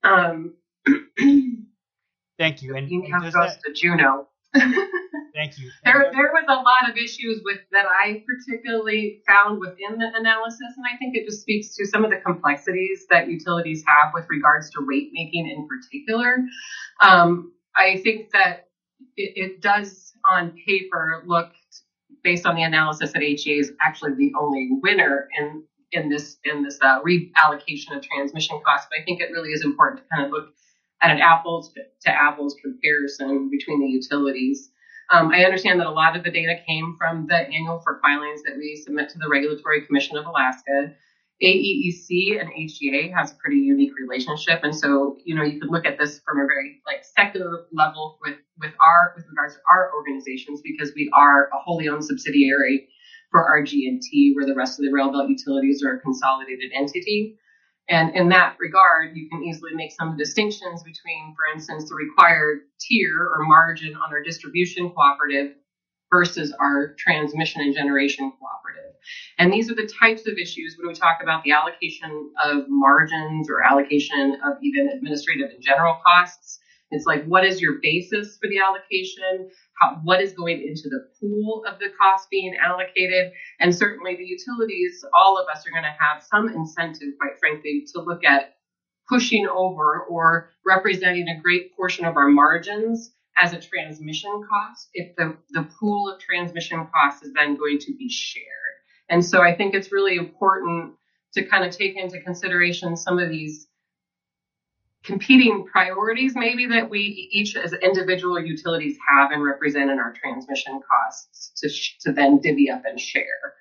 Thank you. And goes to Juneau. Thank you. There was a lot of issues that I particularly found within the analysis, and I think it just speaks to some of the complexities that utilities have with regards to rate making in particular. I think that it does on paper look, based on the analysis that HEA is actually the only winner in this reallocation of transmission costs. But I think it really is important to kind of look at an apples to apples comparison between the utilities. I understand that a lot of the data came from the annual FERC filings that we submit to the Regulatory Commission of Alaska. AEEC and HEA has a pretty unique relationship, and so you could look at this from a very secular level with regards to our organizations, because we are a wholly owned subsidiary for RG&T, where the rest of the rail belt utilities are a consolidated entity. And in that regard, you can easily make some distinctions between, for instance, the required tier or margin on our distribution cooperative versus our transmission and generation cooperative. And these are the types of issues when we talk about the allocation of margins or allocation of even administrative and general costs. It's like, what is your basis for the allocation? What is going into the pool of the cost being allocated? And certainly the utilities, all of us are going to have some incentive, quite frankly, to look at pushing over or representing a great portion of our margins as a transmission cost if the pool of transmission costs is then going to be shared. And so I think it's really important to kind of take into consideration some of these competing priorities maybe that we each as individual utilities have and represent in our transmission costs to then divvy up and share.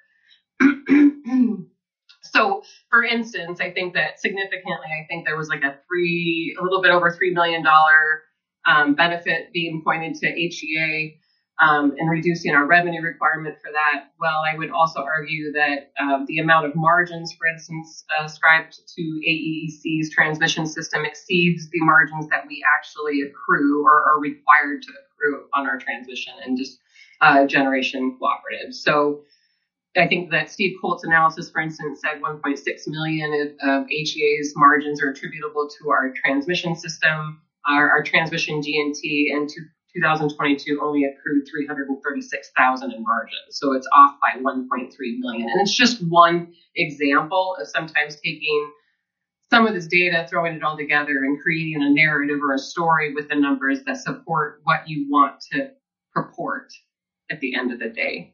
So for instance, I think that significantly, there was like a little bit over $3 million benefit being pointed to HEA in reducing our revenue requirement for that. Well, I would also argue that the amount of margins, for instance, ascribed to AEEC's transmission system exceeds the margins that we actually accrue or are required to accrue on our transmission and just generation cooperatives. So I think that Steve Colt's analysis, for instance, said 1.6 million of HEA's margins are attributable to our transmission system. Our transmission G&T in 2022 only accrued 336,000 in margin. So it's off by 1.3 million. And it's just one example of sometimes taking some of this data, throwing it all together and creating a narrative or a story with the numbers that support what you want to purport at the end of the day.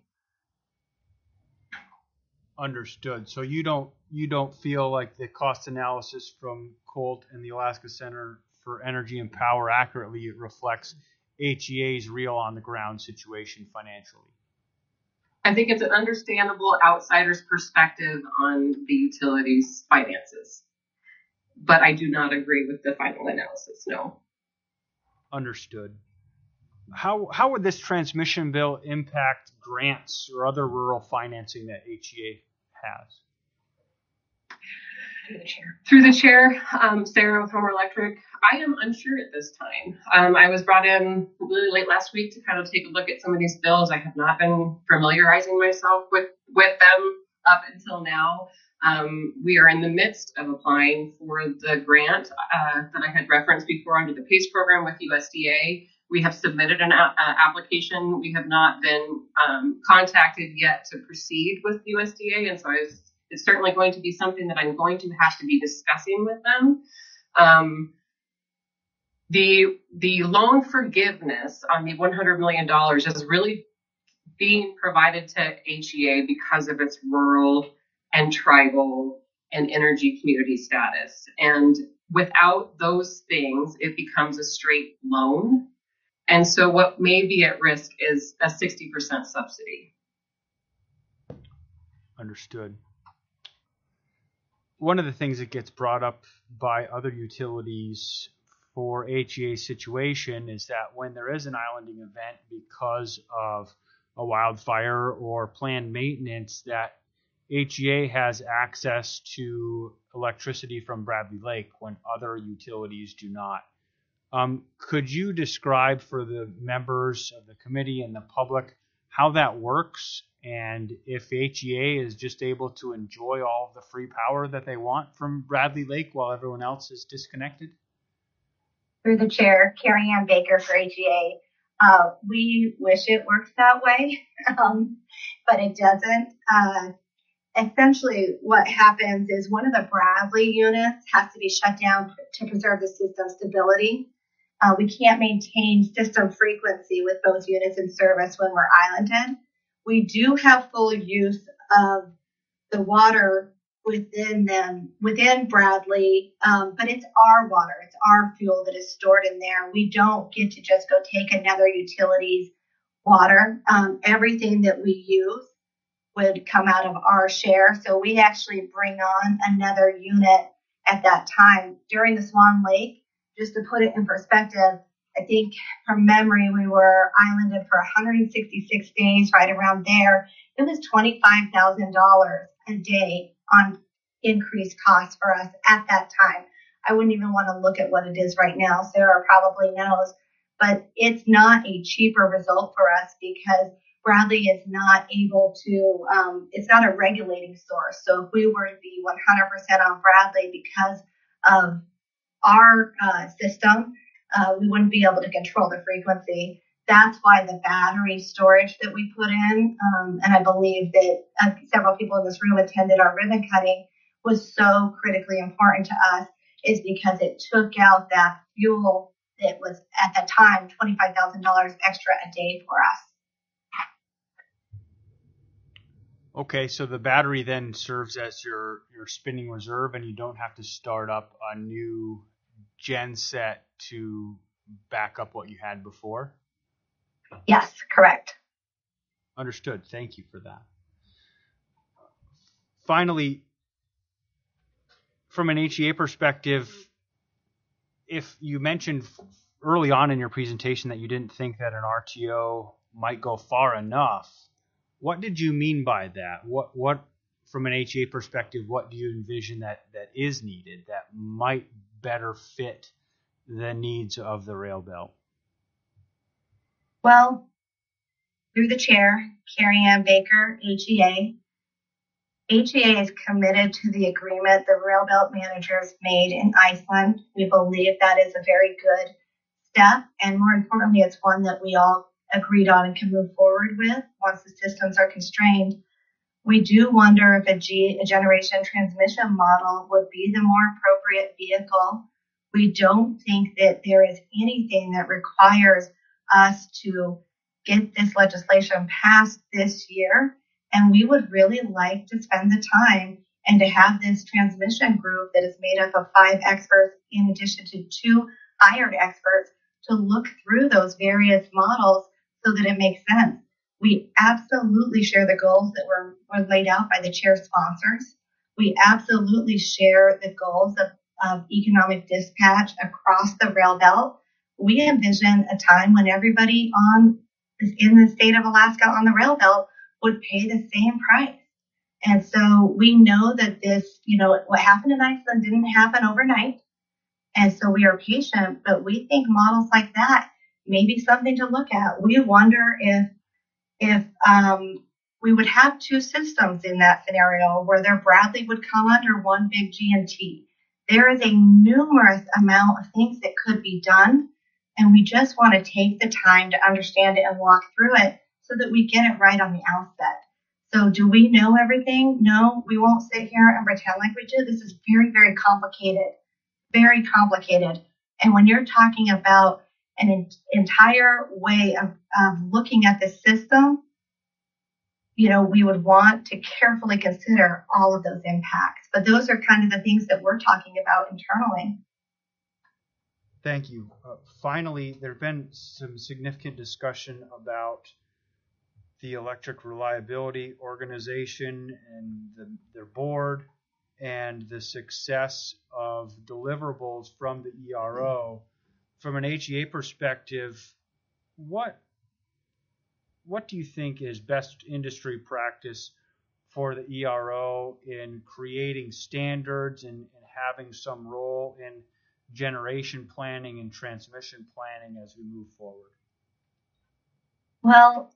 Understood. So you don't feel like the cost analysis from Colt and the Alaska Center for Energy and Power accurately reflects HEA's real on-the-ground situation financially? I think it's an understandable outsider's perspective on the utilities' finances. but I do not agree with the final analysis, no. Understood. How would this transmission bill impact grants or other rural financing that HEA has? Through the chair, Sarah with Homer Electric. I am unsure at this time. I was brought in really late last week to kind of take a look at some of these bills. I have not been familiarizing myself with them up until now. We are in the midst of applying for the grant that I had referenced before under the PACE program with USDA. We have submitted an application. We have not been contacted yet to proceed with USDA, and so it's certainly going to be something that I'm going to have to be discussing with them. The loan forgiveness on the $100 million is really being provided to HEA because of its rural and tribal and energy community status. And without those things, it becomes a straight loan. And so what may be at risk is a 60% subsidy. Understood. One of the things that gets brought up by other utilities for HEA's situation is that when there is an islanding event because of a wildfire or planned maintenance, that HEA has access to electricity from Bradley Lake when other utilities do not. Could you describe for the members of the committee and the public how that works, and if HEA is just able to enjoy all of the free power that they want from Bradley Lake while everyone else is disconnected? Through the chair, Carrie Ann Baker for HEA. We wish it works that way, but it doesn't. Essentially, what happens is one of the Bradley units has to be shut down to preserve the system stability. We can't maintain system frequency with both units in service when we're islanded. We do have full use of the water within Bradley, but it's our water, it's our fuel that is stored in there. We don't get to just go take another utility's water. Everything that we use would come out of our share. So we actually bring on another unit at that time. During the Swan Lake, just to put it in perspective, I think from memory, we were islanded for 166 days, right around there. It was $25,000 a day on increased costs for us at that time. I wouldn't even want to look at what it is right now. Sarah probably knows, but it's not a cheaper result for us because Bradley is not able to, it's not a regulating source. So if we were to be 100% on Bradley because of our system, we wouldn't be able to control the frequency. That's why the battery storage that we put in, and I believe that several people in this room attended our ribbon cutting, was so critically important to us, is because it took out that fuel that was at the time $25,000 extra a day for us. Okay, so the battery then serves as your spinning reserve, and you don't have to start up a new gen set to back up what you had before? Yes, correct. Understood. Thank you for that. Finally, from an HEA perspective, if you mentioned early on in your presentation that you didn't think that an RTO might go far enough, what did you mean by that? What from an HEA perspective, what do you envision that is needed that might better fit the needs of the rail belt? Well, through the chair, Carrie Ann Baker, HEA. HEA is committed to the agreement the rail belt managers made in Iceland. We believe that is a very good step, and more importantly, it's one that we all agreed on and can move forward with once the systems are constrained. We do wonder if a generation transmission model would be the more appropriate vehicle. We don't think that there is anything that requires us to get this legislation passed this year, and we would really like to spend the time and to have this transmission group that is made up of 5 experts in addition to 2 hired experts to look through those various models so that it makes sense. We absolutely share the goals that were laid out by the chair sponsors. We absolutely share the goals of of economic dispatch across the rail belt, we envision a time when everybody in the state of Alaska on the rail belt would pay the same price. And so we know that this, what happened in Iceland didn't happen overnight. And so we are patient, but we think models like that may be something to look at. We wonder if we would have two systems in that scenario where their Bradley would come under one big G&T. There is a numerous amount of things that could be done, and we just want to take the time to understand it and walk through it so that we get it right on the outset. So do we know everything? No, we won't sit here and pretend like we do. This is very, very complicated, very complicated. And when you're talking about an entire way of looking at the system, we would want to carefully consider all of those impacts. But those are kind of the things that we're talking about internally. Thank you. Finally, there have been some significant discussion about the Electric Reliability Organization and their board and the success of deliverables from the ERO. From an HEA perspective, what do you think is best industry practice for the ERO in creating standards and having some role in generation planning and transmission planning as we move forward? Well,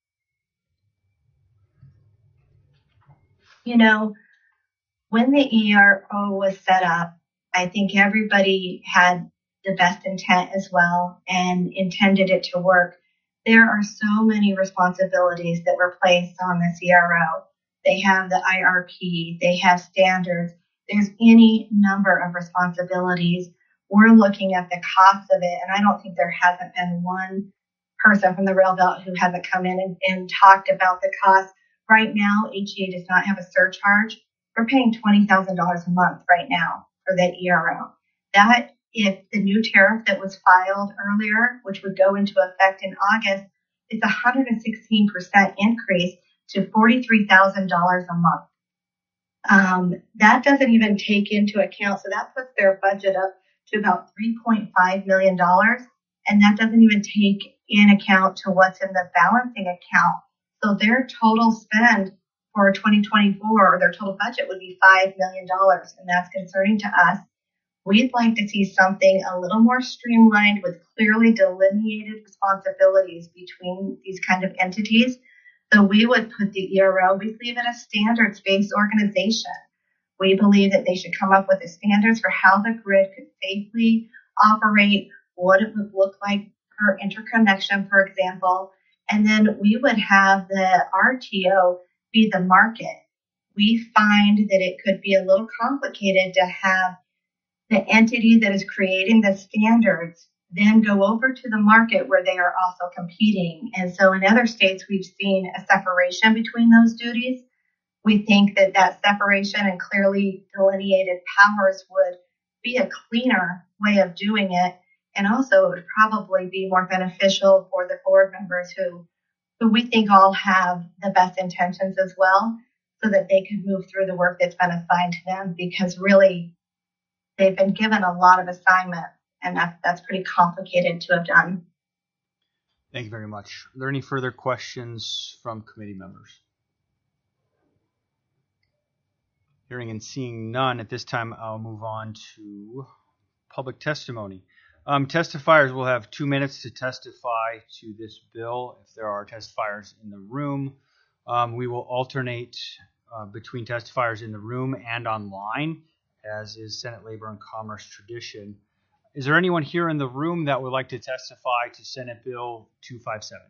when the ERO was set up, I think everybody had the best intent as well and intended it to work. There are so many responsibilities that were placed on the CRO. They have the IRP, they have standards. There's any number of responsibilities. We're looking at the cost of it, and I don't think there hasn't been one person from the rail belt who hasn't come in and talked about the cost. Right now, HEA does not have a surcharge. We're paying $20,000 a month right now for that ERO. That, if the new tariff that was filed earlier, which would go into effect in August, it's 116% increase to $43,000 a month. That doesn't even take into account, so that puts their budget up to about $3.5 million, and that doesn't even take in account to what's in the balancing account. So their total spend for 2024, or their total budget, would be $5 million, and that's concerning to us. We'd like to see something a little more streamlined with clearly delineated responsibilities between these kind of entities. So we would put the ERO, we believe, in a standards-based organization. We believe that they should come up with the standards for how the grid could safely operate, what it would look like for interconnection, for example. And then we would have the RTO be the market. We find that it could be a little complicated to have the entity that is creating the standards then go over to the market where they are also competing. And so in other states, we've seen a separation between those duties. We think that that separation and clearly delineated powers would be a cleaner way of doing it. And also it would probably be more beneficial for the board members who we think all have the best intentions as well, so that they could move through the work that's been assigned to them, because really they've been given a lot of assignments, and that's pretty complicated to have done. Thank you very much. Are there any further questions from committee members? Hearing and seeing none, at this time I'll move on to public testimony. Testifiers will have 2 minutes to testify to this bill if there are testifiers in the room. We will alternate between testifiers in the room and online, as is Senate Labor and Commerce tradition. Is there anyone here in the room that would like to testify to Senate Bill 257?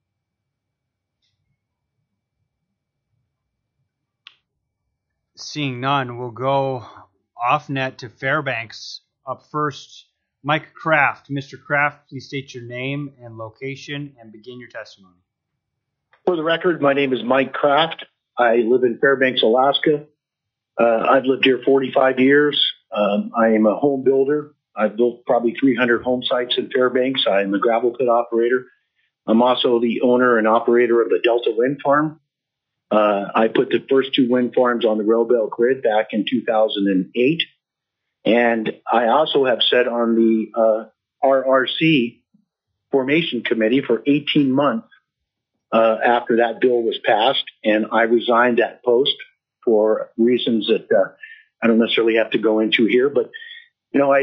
Seeing none, we'll go off net to Fairbanks. Up first, Mike Kraft. Mr. Kraft, please state your name and location and begin your testimony. For the record, my name is Mike Kraft. I live in Fairbanks, Alaska. I've lived here 45 years. I am a home builder. I've built probably 300 home sites in Fairbanks. I'm a gravel pit operator. I'm also the owner and operator of the Delta Wind Farm. I put the first 2 wind farms on the rail belt grid back in 2008. And I also have sat on the RRC Formation Committee for 18 months after that bill was passed, and I resigned that post for reasons that I don't necessarily have to go into here. But, you know,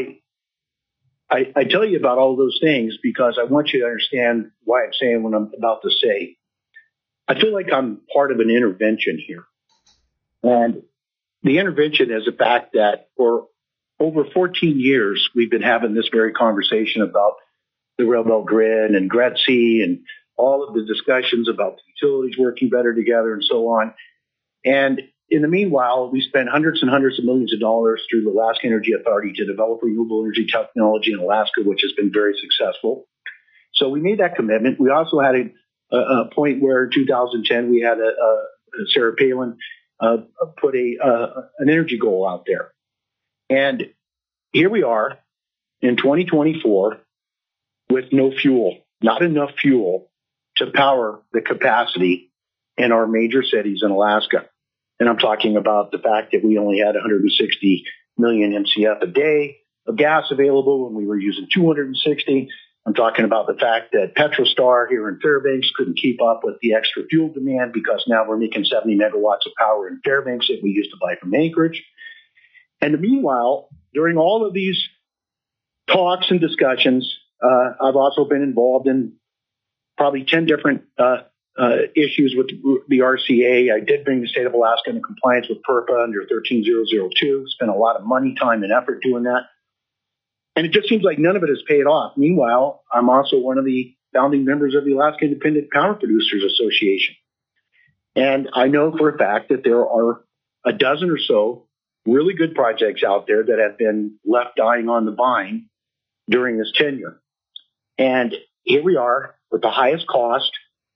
I tell you about all those things because I want you to understand why I'm saying what I'm about to say. I feel like I'm part of an intervention here. And the intervention is the fact that for over 14 years, we've been having this very conversation about the railroad grid and GRETC and all of the discussions about the utilities working better together and so on. And in the meanwhile, we spent hundreds and hundreds of millions of dollars through the Alaska Energy Authority to develop renewable energy technology in Alaska, which has been very successful. So we made that commitment. We also had a point where in 2010, we had Sarah Palin put an energy goal out there. And here we are in 2024 with no fuel, not enough fuel to power the capacity in our major cities in Alaska. And I'm talking about the fact that we only had 160 million MCF a day of gas available when we were using 260. I'm talking about the fact that Petrostar here in Fairbanks couldn't keep up with the extra fuel demand because now we're making 70 megawatts of power in Fairbanks that we used to buy from Anchorage. And meanwhile, during all of these talks and discussions, I've also been involved in probably 10 different issues with the RCA. I did bring the state of Alaska into compliance with PURPA under 13002. Spent a lot of money, time, and effort doing that. And it just seems like none of it has paid off. Meanwhile, I'm also one of the founding members of the Alaska Independent Power Producers Association. And I know for a fact that there are a dozen or so really good projects out there that have been left dying on the vine during this tenure. And here we are with the highest cost.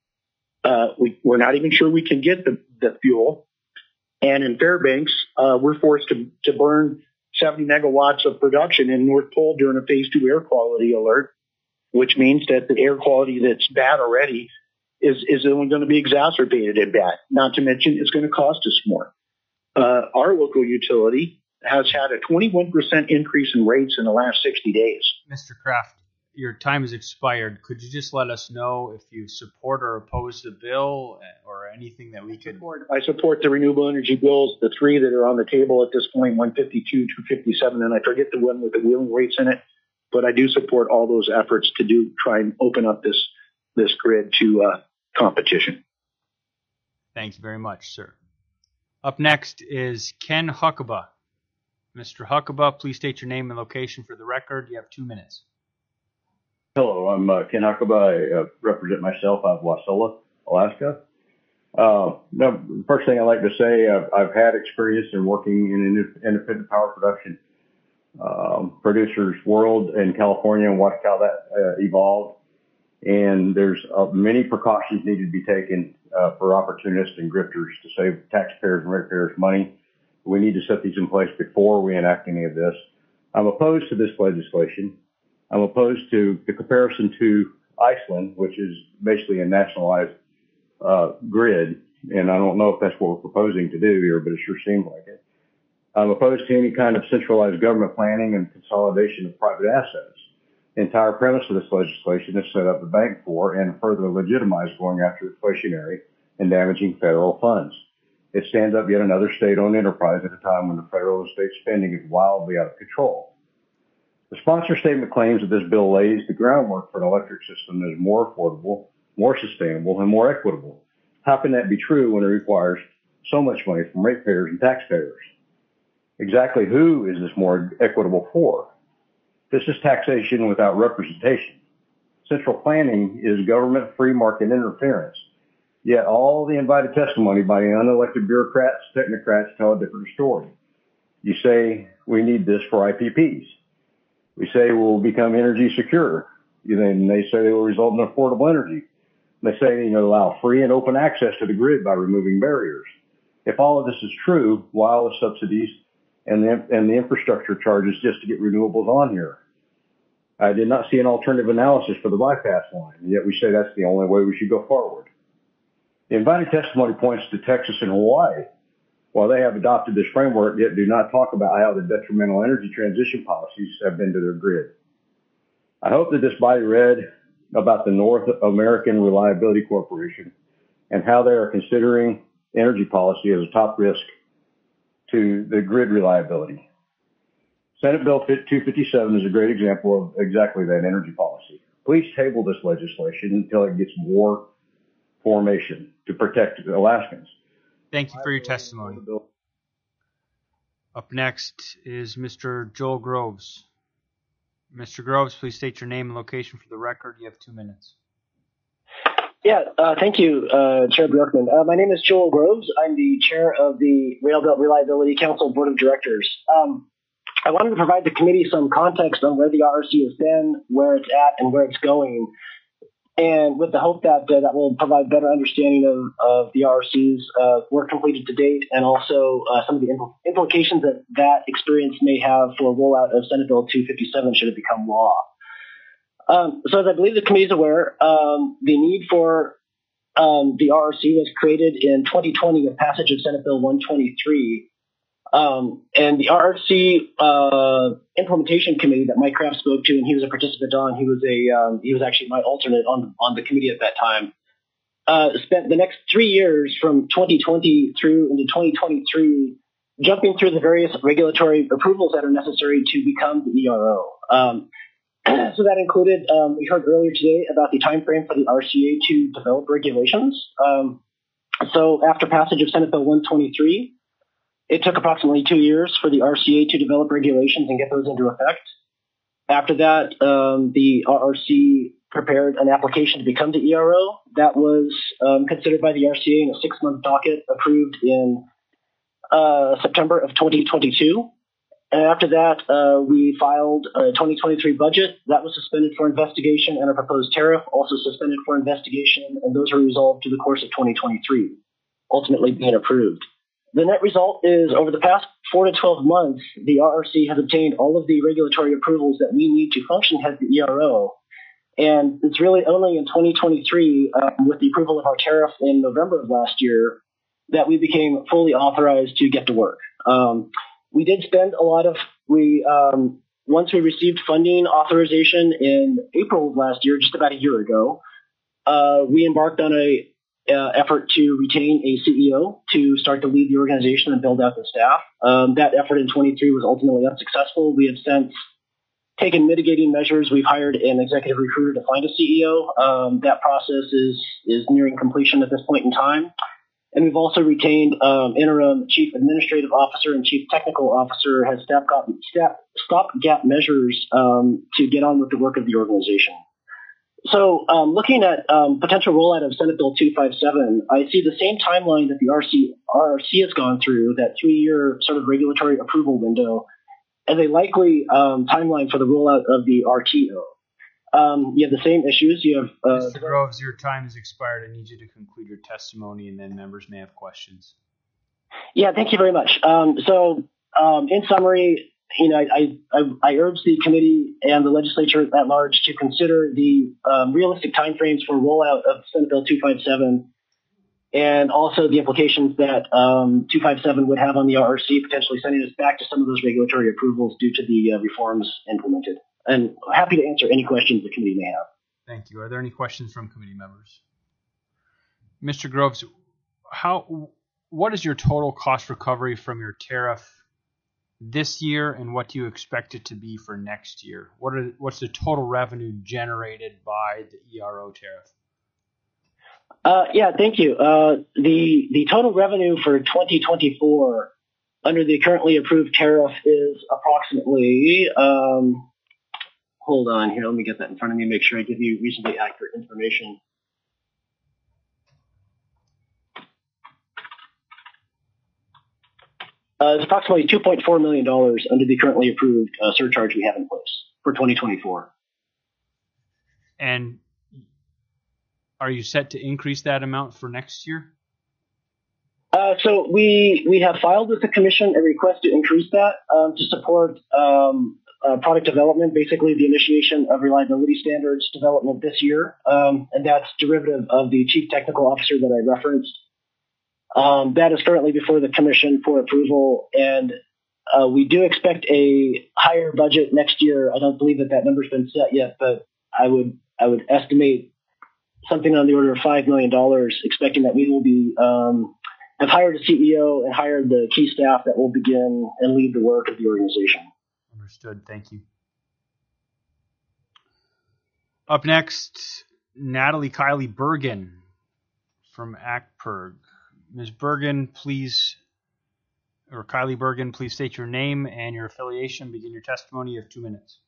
We're not even sure we can get the fuel. And in Fairbanks, we're forced to burn 70 megawatts of production in North Pole during a phase 2 air quality alert, which means that the air quality that's bad already is only going to be exacerbated and bad. Not to mention it's going to cost us more. Our local utility has had a 21% increase in rates in the last 60 days. Mr. Kraft, your time has expired. Could you just let us know if you support or oppose the bill or anything that we could... I support the renewable energy bills, the three that are on the table at this point, 152, 257, and I forget the one with the wheeling rates in it, but I do support all those efforts to try and open up this grid to competition. Thanks very much, sir. Up next is Ken Huckabee. Mr. Huckabee, please state your name and location for the record. You have 2 minutes. Hello, I'm Ken Huckabee. I represent myself out of Wasilla, Alaska. The first thing I'd like to say, I've had experience in working in independent power production producers world in California and watched how that evolved. And there's many precautions needed to be taken for opportunists and grifters to save taxpayers and ratepayers money. We need to set these in place before we enact any of this. I'm opposed to this legislation. I'm opposed to the comparison to Iceland, which is basically a nationalized grid, and I don't know if that's what we're proposing to do here, but it sure seems like it. I'm opposed to any kind of centralized government planning and consolidation of private assets. The entire premise of this legislation is set up the bank for and further legitimize going after inflationary and damaging federal funds. It stands up yet another state-owned enterprise at a time when the federal and state spending is wildly out of control. The sponsor statement claims that this bill lays the groundwork for an electric system that is more affordable, more sustainable, and more equitable. How can that be true when it requires so much money from ratepayers and taxpayers? Exactly who is this more equitable for? This is taxation without representation. Central planning is government free market interference. Yet all the invited testimony by unelected bureaucrats, technocrats tell a different story. You say, we need this for IPPs. We say we'll become energy secure. Then they say they will result in affordable energy. They say they allow free and open access to the grid by removing barriers. If all of this is true, why all the subsidies and the infrastructure charges just to get renewables on here? I did not see an alternative analysis for the bypass line, and yet we say that's the only way we should go forward. The invited testimony points to Texas and Hawaii, while they have adopted this framework, yet do not talk about how the detrimental energy transition policies have been to their grid. I hope that this body read about the North American Reliability Corporation and how they are considering energy policy as a top risk to the grid reliability. Senate Bill 257 is a great example of exactly that energy policy. Please table this legislation until it gets war formation to protect Alaskans. Thank you for your testimony. Up next is Mr. Joel Groves. Mr. Groves, please state your name and location for the record. You have 2 minutes. Yeah, thank you, Chair Bjorkman. My name is Joel Groves. I'm the chair of the Rail Belt Reliability Council Board of Directors. I wanted to provide the committee some context on where the RRC has been, where it's at, and where it's going, and with the hope that that will provide better understanding of the RRC's work completed to date, and also some of the implications that that experience may have for rollout of Senate Bill 257 should it become law. So as I believe the committee is aware, the need for the RRC was created in 2020 with passage of Senate Bill 123. And the RRC implementation committee that Mike Kraft spoke to, and he was a participant on, he was actually my alternate on the committee at that time, spent the next 3 years from 2020 through into 2023 jumping through the various regulatory approvals that are necessary to become the ERO. So that included, we heard earlier today about the time frame for the RCA to develop regulations. So after passage of Senate Bill 123, it took approximately 2 years for the RCA to develop regulations and get those into effect. After that, the RRC prepared an application to become the ERO. That was considered by the RCA in a 6-month docket, approved in September of 2022. And after that, we filed a 2023 budget that was suspended for investigation, and a proposed tariff also suspended for investigation, and those were resolved through the course of 2023, ultimately being approved. The net result is, over the past 4 to 12 months, the RRC has obtained all of the regulatory approvals that we need to function as the ERO. And it's really only in 2023, with the approval of our tariff in November of last year, that we became fully authorized to get to work. We did spend a lot of, once we received funding authorization in April of last year, just about a year ago, we embarked on a effort to retain a CEO to start to lead the organization and build out the staff. That effort in 23 was ultimately unsuccessful. We have since taken mitigating measures. We've hired an executive recruiter to find a CEO. That process is nearing completion at this point in time. And we've also retained interim chief administrative officer and chief technical officer as stopgap measures to get on with the work of the organization. So looking at potential rollout of Senate Bill 257, I see the same timeline that the RRC has gone through, that 3-year sort of regulatory approval window, as a likely timeline for the rollout of the RTO. You have the same issues. You have Mr. Groves, your time has expired. I need you to conclude your testimony, and then members may have questions. Yeah, thank you very much. So in summary, I urge the committee and the legislature at large to consider the realistic timeframes for rollout of Senate Bill 257, and also the implications that 257 would have on the RRC, potentially sending us back to some of those regulatory approvals due to the reforms implemented. And happy to answer any questions the committee may have. Thank you. Are there any questions from committee members? Mr. Groves, what is your total cost recovery from your tariff this year, and what do you expect it to be for next year? What's the total revenue generated by the ERO tariff? Yeah, thank you. The total revenue for 2024 under the currently approved tariff is approximately, hold on here, let me get that in front of me, make sure I give you reasonably accurate information. It's approximately $2.4 million under the currently approved surcharge we have in place for 2024. And are you set to increase that amount for next year? So we have filed with the commission a request to increase that to support product development, basically the initiation of reliability standards development this year. And that's derivative of the chief technical officer that I referenced. That is currently before the commission for approval, and we do expect a higher budget next year. I don't believe that number's been set yet, but I would estimate something on the order of $5 million, expecting that we will be have hired a CEO and hired the key staff that will begin and lead the work of the organization. Understood. Thank you. Up next, Natalie Kylie Bergen from ACPERG. Ms. Bergen, please, or Kylie Bergen, please state your name and your affiliation. Begin your testimony. You have 2 minutes.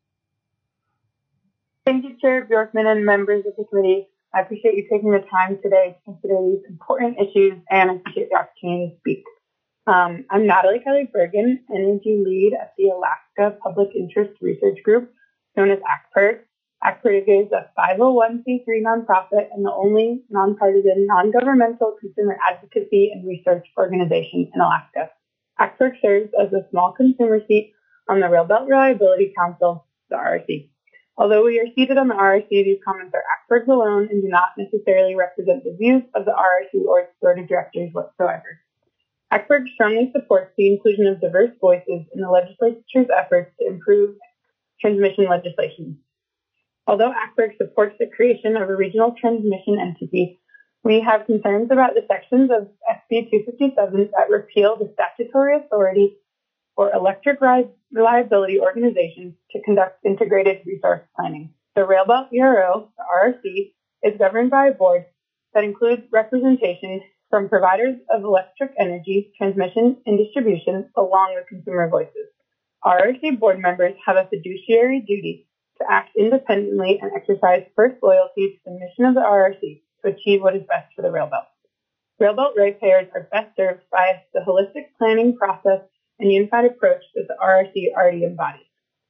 Thank you, Chair Bjorkman and members of the committee. I appreciate you taking the time today to consider these important issues, and I appreciate the opportunity to speak. I'm Natalie Kelly Bergen, Energy Lead at the Alaska Public Interest Research Group, known as ACPERG. ACPERG is a 501c3 nonprofit and the only nonpartisan, non-governmental consumer advocacy and research organization in Alaska. ACPERG serves as a small consumer seat on the Rail Belt Reliability Council, the RRC. Although we are seated on the RRC, these comments are ACPERG's alone and do not necessarily represent the views of the RRC or its board of directors whatsoever. ACPERG strongly supports the inclusion of diverse voices in the legislature's efforts to improve transmission legislation. Although ACPERG supports the creation of a regional transmission entity, we have concerns about the sections of SB 257 that repeal the statutory authority for electric reliability organizations to conduct integrated resource planning. The Railbelt Bureau, the RRC, is governed by a board that includes representation from providers of electric energy, transmission, and distribution, along with consumer voices. RRC board members have a fiduciary duty to act independently and exercise first loyalty to the mission of the RRC to achieve what is best for the Railbelt. Railbelt ratepayers are best served by the holistic planning process and unified approach that the RRC already embodies.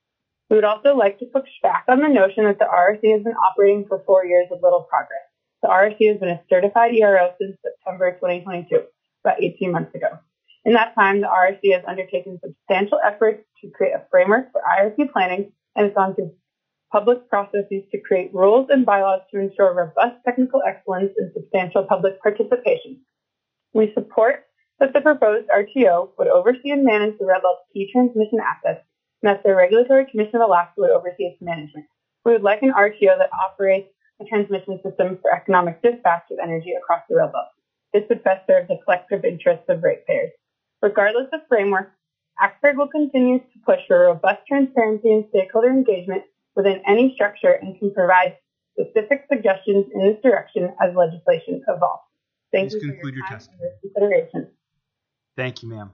We would also like to push back on the notion that the RRC has been operating for 4 years with little progress. The RRC has been a certified ERO since September 2022, about 18 months ago. In that time, the RRC has undertaken substantial efforts to create a framework for IRP planning and has gone through public processes to create rules and bylaws to ensure robust technical excellence and substantial public participation. We support that the proposed RTO would oversee and manage the Railbelt's key transmission assets, and that the Regulatory Commission of Alaska would oversee its management. We would like an RTO that operates a transmission system for economic dispatch of energy across the Railbelt. This would best serve the collective interests of ratepayers. Regardless of framework, ACPERG will continue to push for robust transparency and stakeholder engagement within any structure and can provide specific suggestions in this direction as legislation evolves. Thank you for your time and your consideration. Thank you, ma'am.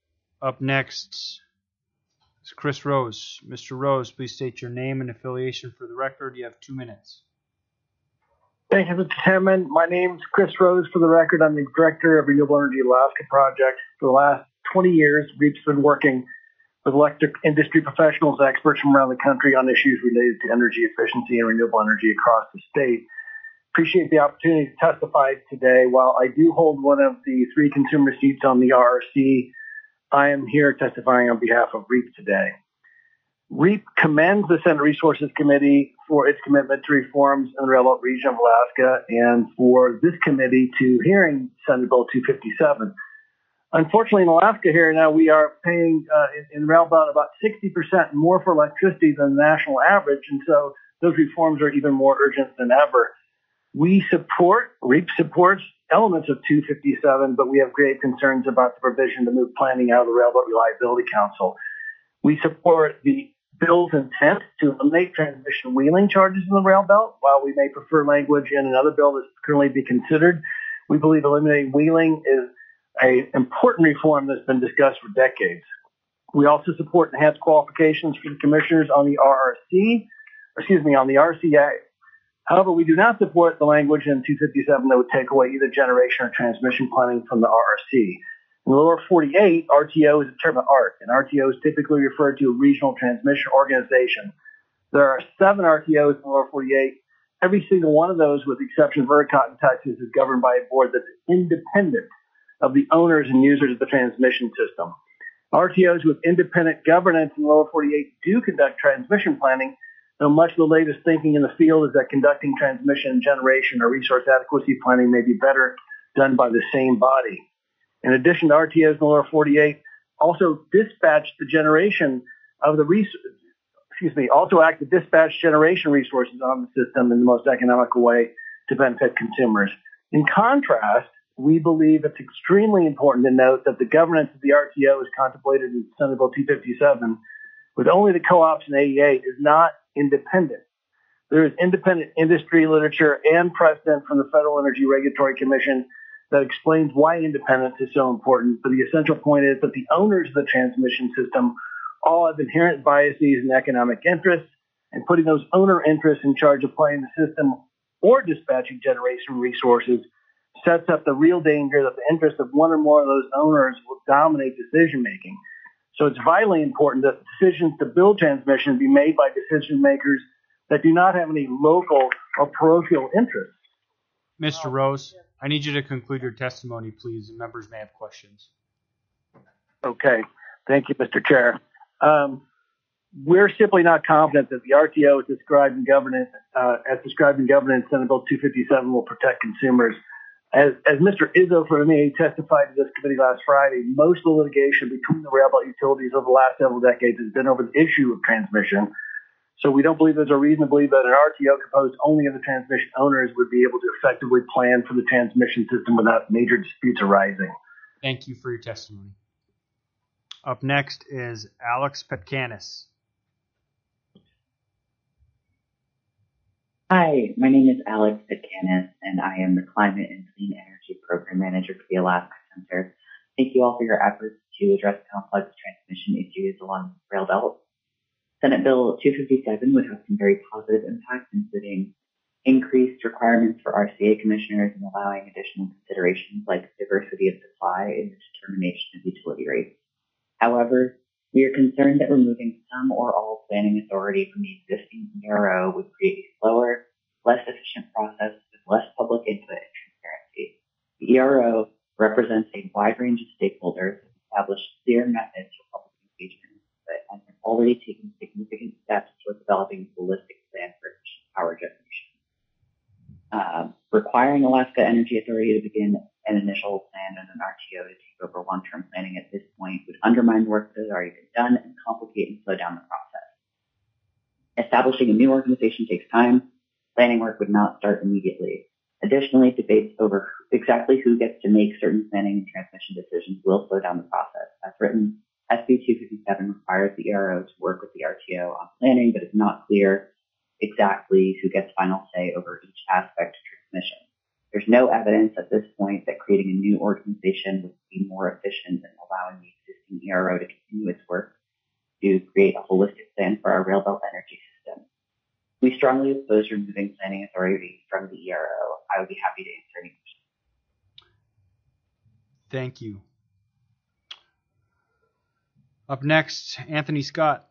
Up next is Chris Rose. Mr. Rose, please state your name and affiliation for the record. You have 2 minutes. Thank you, Mr. Chairman. My name is Chris Rose. For the record, I'm the Director of Renewable Energy Alaska Project. For the last 20 years, REAP's been working with electric industry professionals, experts from around the country on issues related to energy efficiency and renewable energy across the state. Appreciate the opportunity to testify today. While I do hold one of the 3 consumer seats on the RRC, I am here testifying on behalf of REAP today. REAP commends the Senate Resources Committee for its commitment to reforms in the Railbelt region of Alaska and for this committee to hearing Senate Bill 257. Unfortunately, in Alaska here now, we are paying in Railbelt about 60% more for electricity than the national average, and so those reforms are even more urgent than ever. REAP supports elements of 257, but we have grave concerns about the provision to move planning out of the Railbelt Reliability Council. We support the bill's intent to eliminate transmission wheeling charges in the Railbelt. While we may prefer language in another bill that's currently be considered, we believe eliminating wheeling is an important reform that's been discussed for decades. We also support enhanced qualifications for the commissioners on the RCA. However, we do not support the language in 257 that would take away either generation or transmission planning from the RRC. In the lower 48, RTO is a term of art, and RTO is typically referred to a regional transmission organization. There are 7 RTOs in the lower 48. Every single one of those, with the exception of ERCOT in Texas, is governed by a board that's independent of the owners and users of the transmission system. RTOs with independent governance in the lower 48 do conduct transmission planning, though much of the latest thinking in the field is that conducting transmission, generation, or resource adequacy planning may be better done by the same body. in addition to RTOs in the lower 48, also dispatch the generation of the also act to dispatch generation resources on the system in the most economical way to benefit consumers. In contrast, we believe it's extremely important to note that the governance of the RTO is contemplated in Senate Bill 257 with only the co-ops and AEA is not independent. There is independent industry literature and precedent from the Federal Energy Regulatory Commission that explains why independence is so important, but the essential point is that the owners of the transmission system all have inherent biases and economic interests, and putting those owner interests in charge of playing the system or dispatching generation resources sets up the real danger that the interests of one or more of those owners will dominate decision making. So it's vitally important that decisions to build transmission be made by decision makers that do not have any local or parochial interests. Mr. Rose, I need you to conclude your testimony, please, and members may have questions. Okay. Thank you, Mr. Chair. We're simply not confident that the RTO as described in governance Senate Bill 257 will protect consumers. As Mr. Izzo from MEA testified to this committee last Friday, most of the litigation between the railroad utilities over the last several decades has been over the issue of transmission. So we don't believe there's a reason to believe that an RTO composed only of the transmission owners would be able to effectively plan for the transmission system without major disputes arising. Thank you for your testimony. Up next is Alex Petkanis. Hi, my name is Alex Petkanis, and I am the Climate and Clean Energy Program Manager for the Alaska Center. Thank you all for your efforts to address complex transmission issues along the rail belt. Senate Bill 257 would have some very positive impacts, including increased requirements for RCA commissioners and allowing additional considerations like diversity of supply in the determination of utility rates. However, we are concerned that removing some or all planning authority from the existing ERO would create a slower, less efficient process with less public input and transparency. The ERO represents a wide range of stakeholders, established clear methods for public engagement, and have already taken significant steps toward developing a holistic plan for efficient power generation. Requiring Alaska Energy Authority to begin an initial plan and an RTO to take over long-term planning at this point would undermine work that has already been done and complicate and slow down the process. Establishing a new organization takes time. Planning work would not start immediately. Additionally, debates over exactly who gets to make certain planning and transmission decisions will slow down the process. As written, SB 257 requires the ERO to work with the RTO on planning, but it's not clear exactly who gets final say over each aspect of transmission. There's no evidence at this point that creating a new organization would be more efficient than allowing the existing ERO to continue its work to create a holistic plan for our railbelt energy system. We strongly oppose removing planning authority from the ERO. I would be happy to answer any questions. Thank you. Up next, Anthony Scott.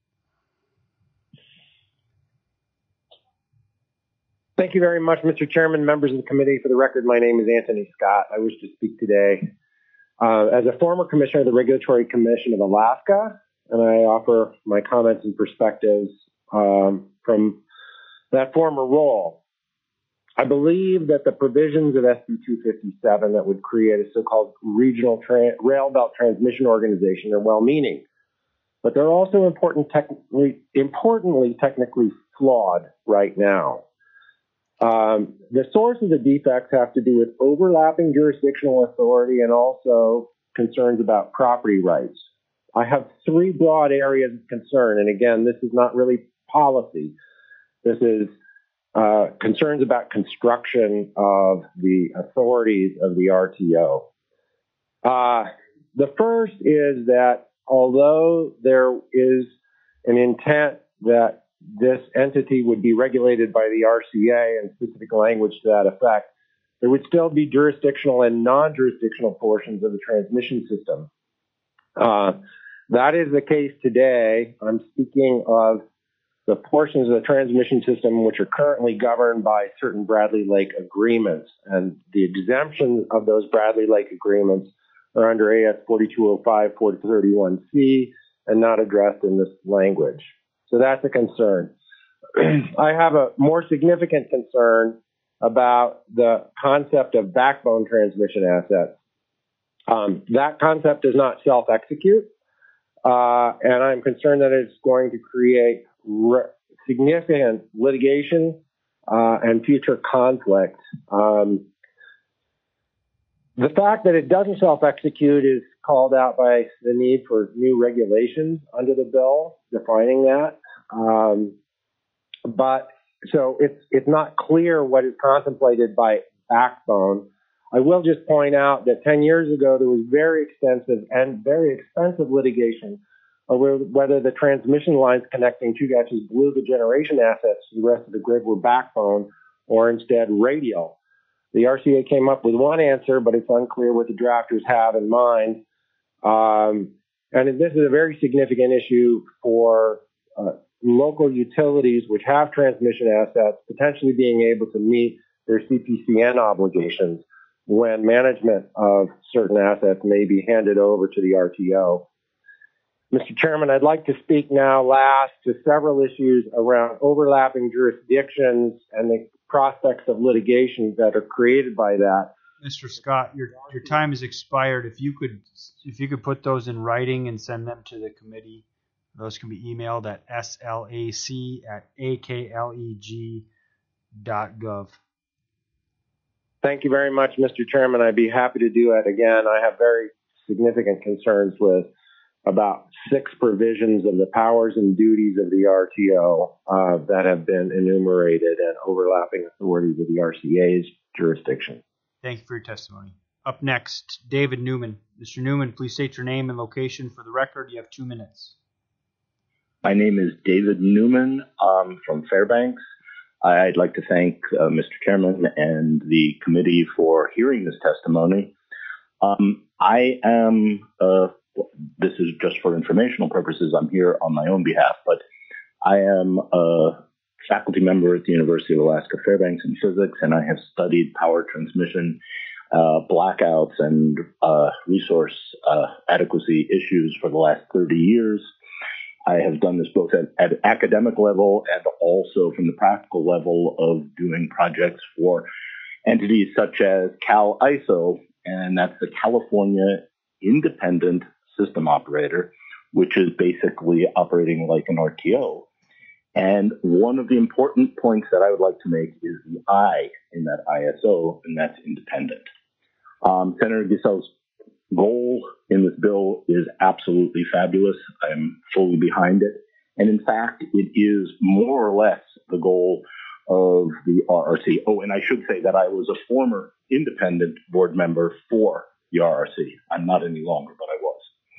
Thank you very much, Mr. Chairman, members of the committee. For the record, my name is Anthony Scott. I wish to speak today as a former commissioner of the Regulatory Commission of Alaska, and I offer my comments and perspectives from that former role. I believe that the provisions of SB 257 that would create a so-called regional rail belt transmission organization are well-meaning, but they're also importantly technically flawed right now. The source of the defects have to do with overlapping jurisdictional authority and also concerns about property rights. I have three broad areas of concern, and again, this is not really policy. This is concerns about construction of the authorities of the RTO. The first is that although there is an intent that this entity would be regulated by the RCA and specific language to that effect, there would still be jurisdictional and non-jurisdictional portions of the transmission system. That is the case today. I'm speaking of the portions of the transmission system which are currently governed by certain Bradley Lake agreements, and the exemptions of those Bradley Lake agreements are under AS 4205, 431C, and not addressed in this language. So that's a concern. I have a more significant concern about the concept of backbone transmission assets. That concept does not self-execute, and I'm concerned that it's going to create significant litigation and future conflict. The fact that it doesn't self-execute is called out by the need for new regulations under the bill defining that. But so it's not clear what is contemplated by backbone. I will just point out that 10 years ago there was very extensive and very expensive litigation over whether the transmission lines connecting Chugach's Blue, the generation assets to the rest of the grid, were backbone or instead radial. The RCA came up with one answer, but it's unclear what the drafters have in mind. And this is a very significant issue for local utilities which have transmission assets potentially being able to meet their CPCN obligations when management of certain assets may be handed over to the RTO. Mr. Chairman, I'd like to speak now last to several issues around overlapping jurisdictions and the prospects of litigation that are created by that. Mr. Scott, your time has expired. If you could put those in writing and send them to the committee, those can be emailed at slac@akleg.gov. Thank you very much, Mr. Chairman. I'd be happy to do it again. I have very significant concerns with about 6 provisions of the powers and duties of the RTO that have been enumerated and overlapping authorities of the RCA's jurisdiction. Thank you for your testimony. Up next, David Newman. Mr. Newman, please state your name and location for the record. You have 2 minutes. My name is David Newman. I'm from Fairbanks. I'd like to thank Mr. Chairman and the committee for hearing this testimony. This is just for informational purposes. I'm here on my own behalf, but I am a faculty member at the University of Alaska Fairbanks in physics, and I have studied power transmission, blackouts, and resource adequacy issues for the last 30 years. I have done this both at academic level and also from the practical level of doing projects for entities such as CAISO, and that's the California Independent System Operator, which is basically operating like an RTO. And one of the important points that I would like to make is the I in that ISO, and that's independent. Senator Gissel's goal in this bill is absolutely fabulous. I'm fully behind it. And in fact, it is more or less the goal of the RRC. Oh, and I should say that I was a former independent board member for the RRC. I'm not any longer, but I was.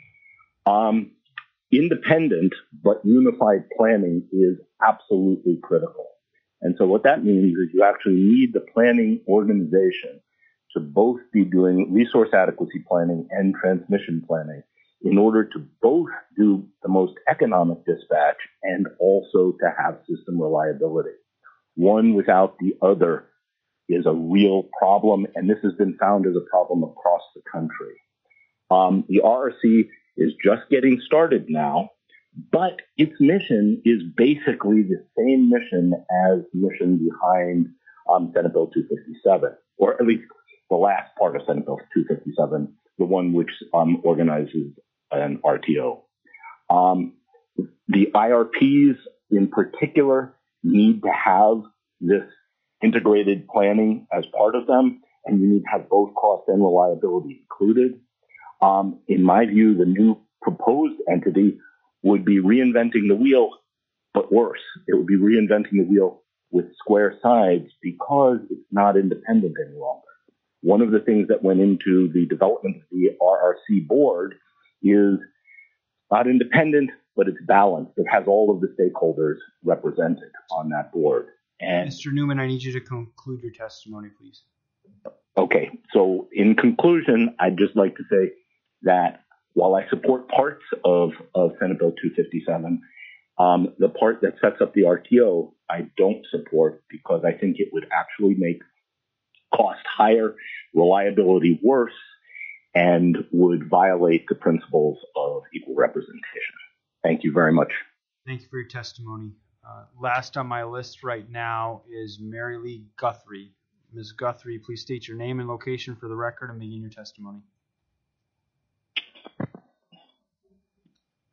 Independent but unified planning is absolutely critical. And so what that means is you actually need the planning organization to both be doing resource adequacy planning and transmission planning in order to both do the most economic dispatch and also to have system reliability. One without the other is a real problem, and this has been found as a problem across the country. The RRC is just getting started now, but its mission is basically the same mission as the mission behind Senate Bill 257, or at least the last part of Senate Bill 257, the one which organizes an RTO. The IRPs in particular need to have this integrated planning as part of them, and you need to have both cost and reliability included. In my view, the new proposed entity would be reinventing the wheel, but worse. It would be reinventing the wheel with square sides because it's not independent any longer. One of the things that went into the development of the RRC board is not independent, but it's balanced. It has all of the stakeholders represented on that board. And Mr. Newman, I need you to conclude your testimony, please. Okay, so in conclusion, I'd just like to say that while I support parts of Senate Bill 257, the part that sets up the RTO, I don't support because I think it would actually make cost higher, reliability worse, and would violate the principles of equal representation. Thank you very much. Thank you for your testimony. Last on my list right now is Mary Lee Guthrie. Ms. Guthrie, please state your name and location for the record and begin your testimony.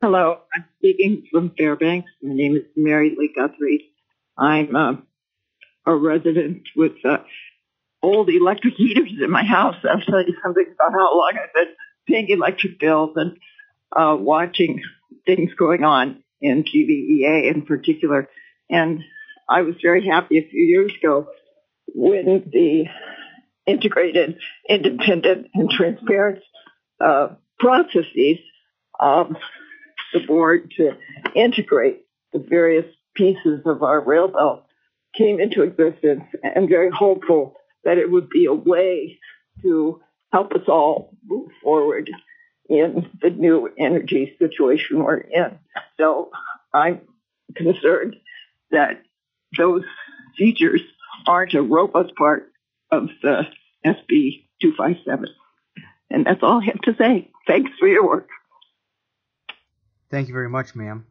Hello, I'm speaking from Fairbanks. My name is Mary Lee Guthrie. I'm a resident with old electric heaters in my house. I'll tell you something about how long I've been paying electric bills and watching things going on in GVEA in particular. And I was very happy a few years ago when the integrated, independent, and transparent processes of the board to integrate the various pieces of our rail belt came into existence. I'm very hopeful that it would be a way to help us all move forward in the new energy situation we're in. So I'm concerned that those features aren't a robust part of the SB 257. And that's all I have to say. Thanks for your work. Thank you very much, ma'am.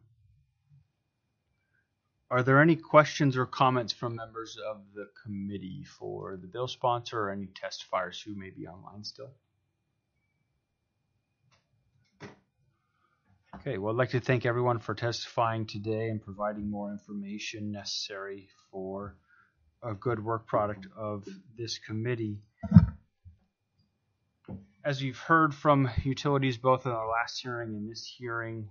Are there any questions or comments from members of the committee for the bill sponsor or any testifiers who may be online still? Okay, well, I'd like to thank everyone for testifying today and providing more information necessary for a good work product of this committee. As you've heard from utilities both in our last hearing and this hearing,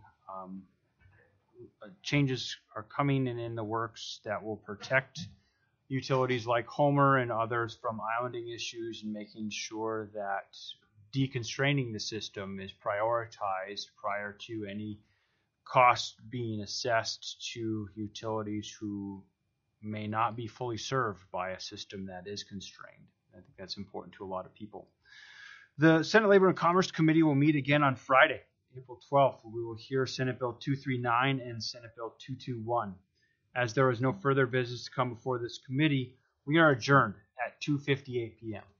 changes are coming in the works that will protect utilities like Homer and others from islanding issues and making sure that deconstraining the system is prioritized prior to any cost being assessed to utilities who may not be fully served by a system that is constrained. I think that's important to a lot of people. The Senate Labor and Commerce Committee will meet again on Friday, April 12th. We will hear Senate Bill 239 and Senate Bill 221. As there is no further business to come before this committee, we are adjourned at 2:58 p.m.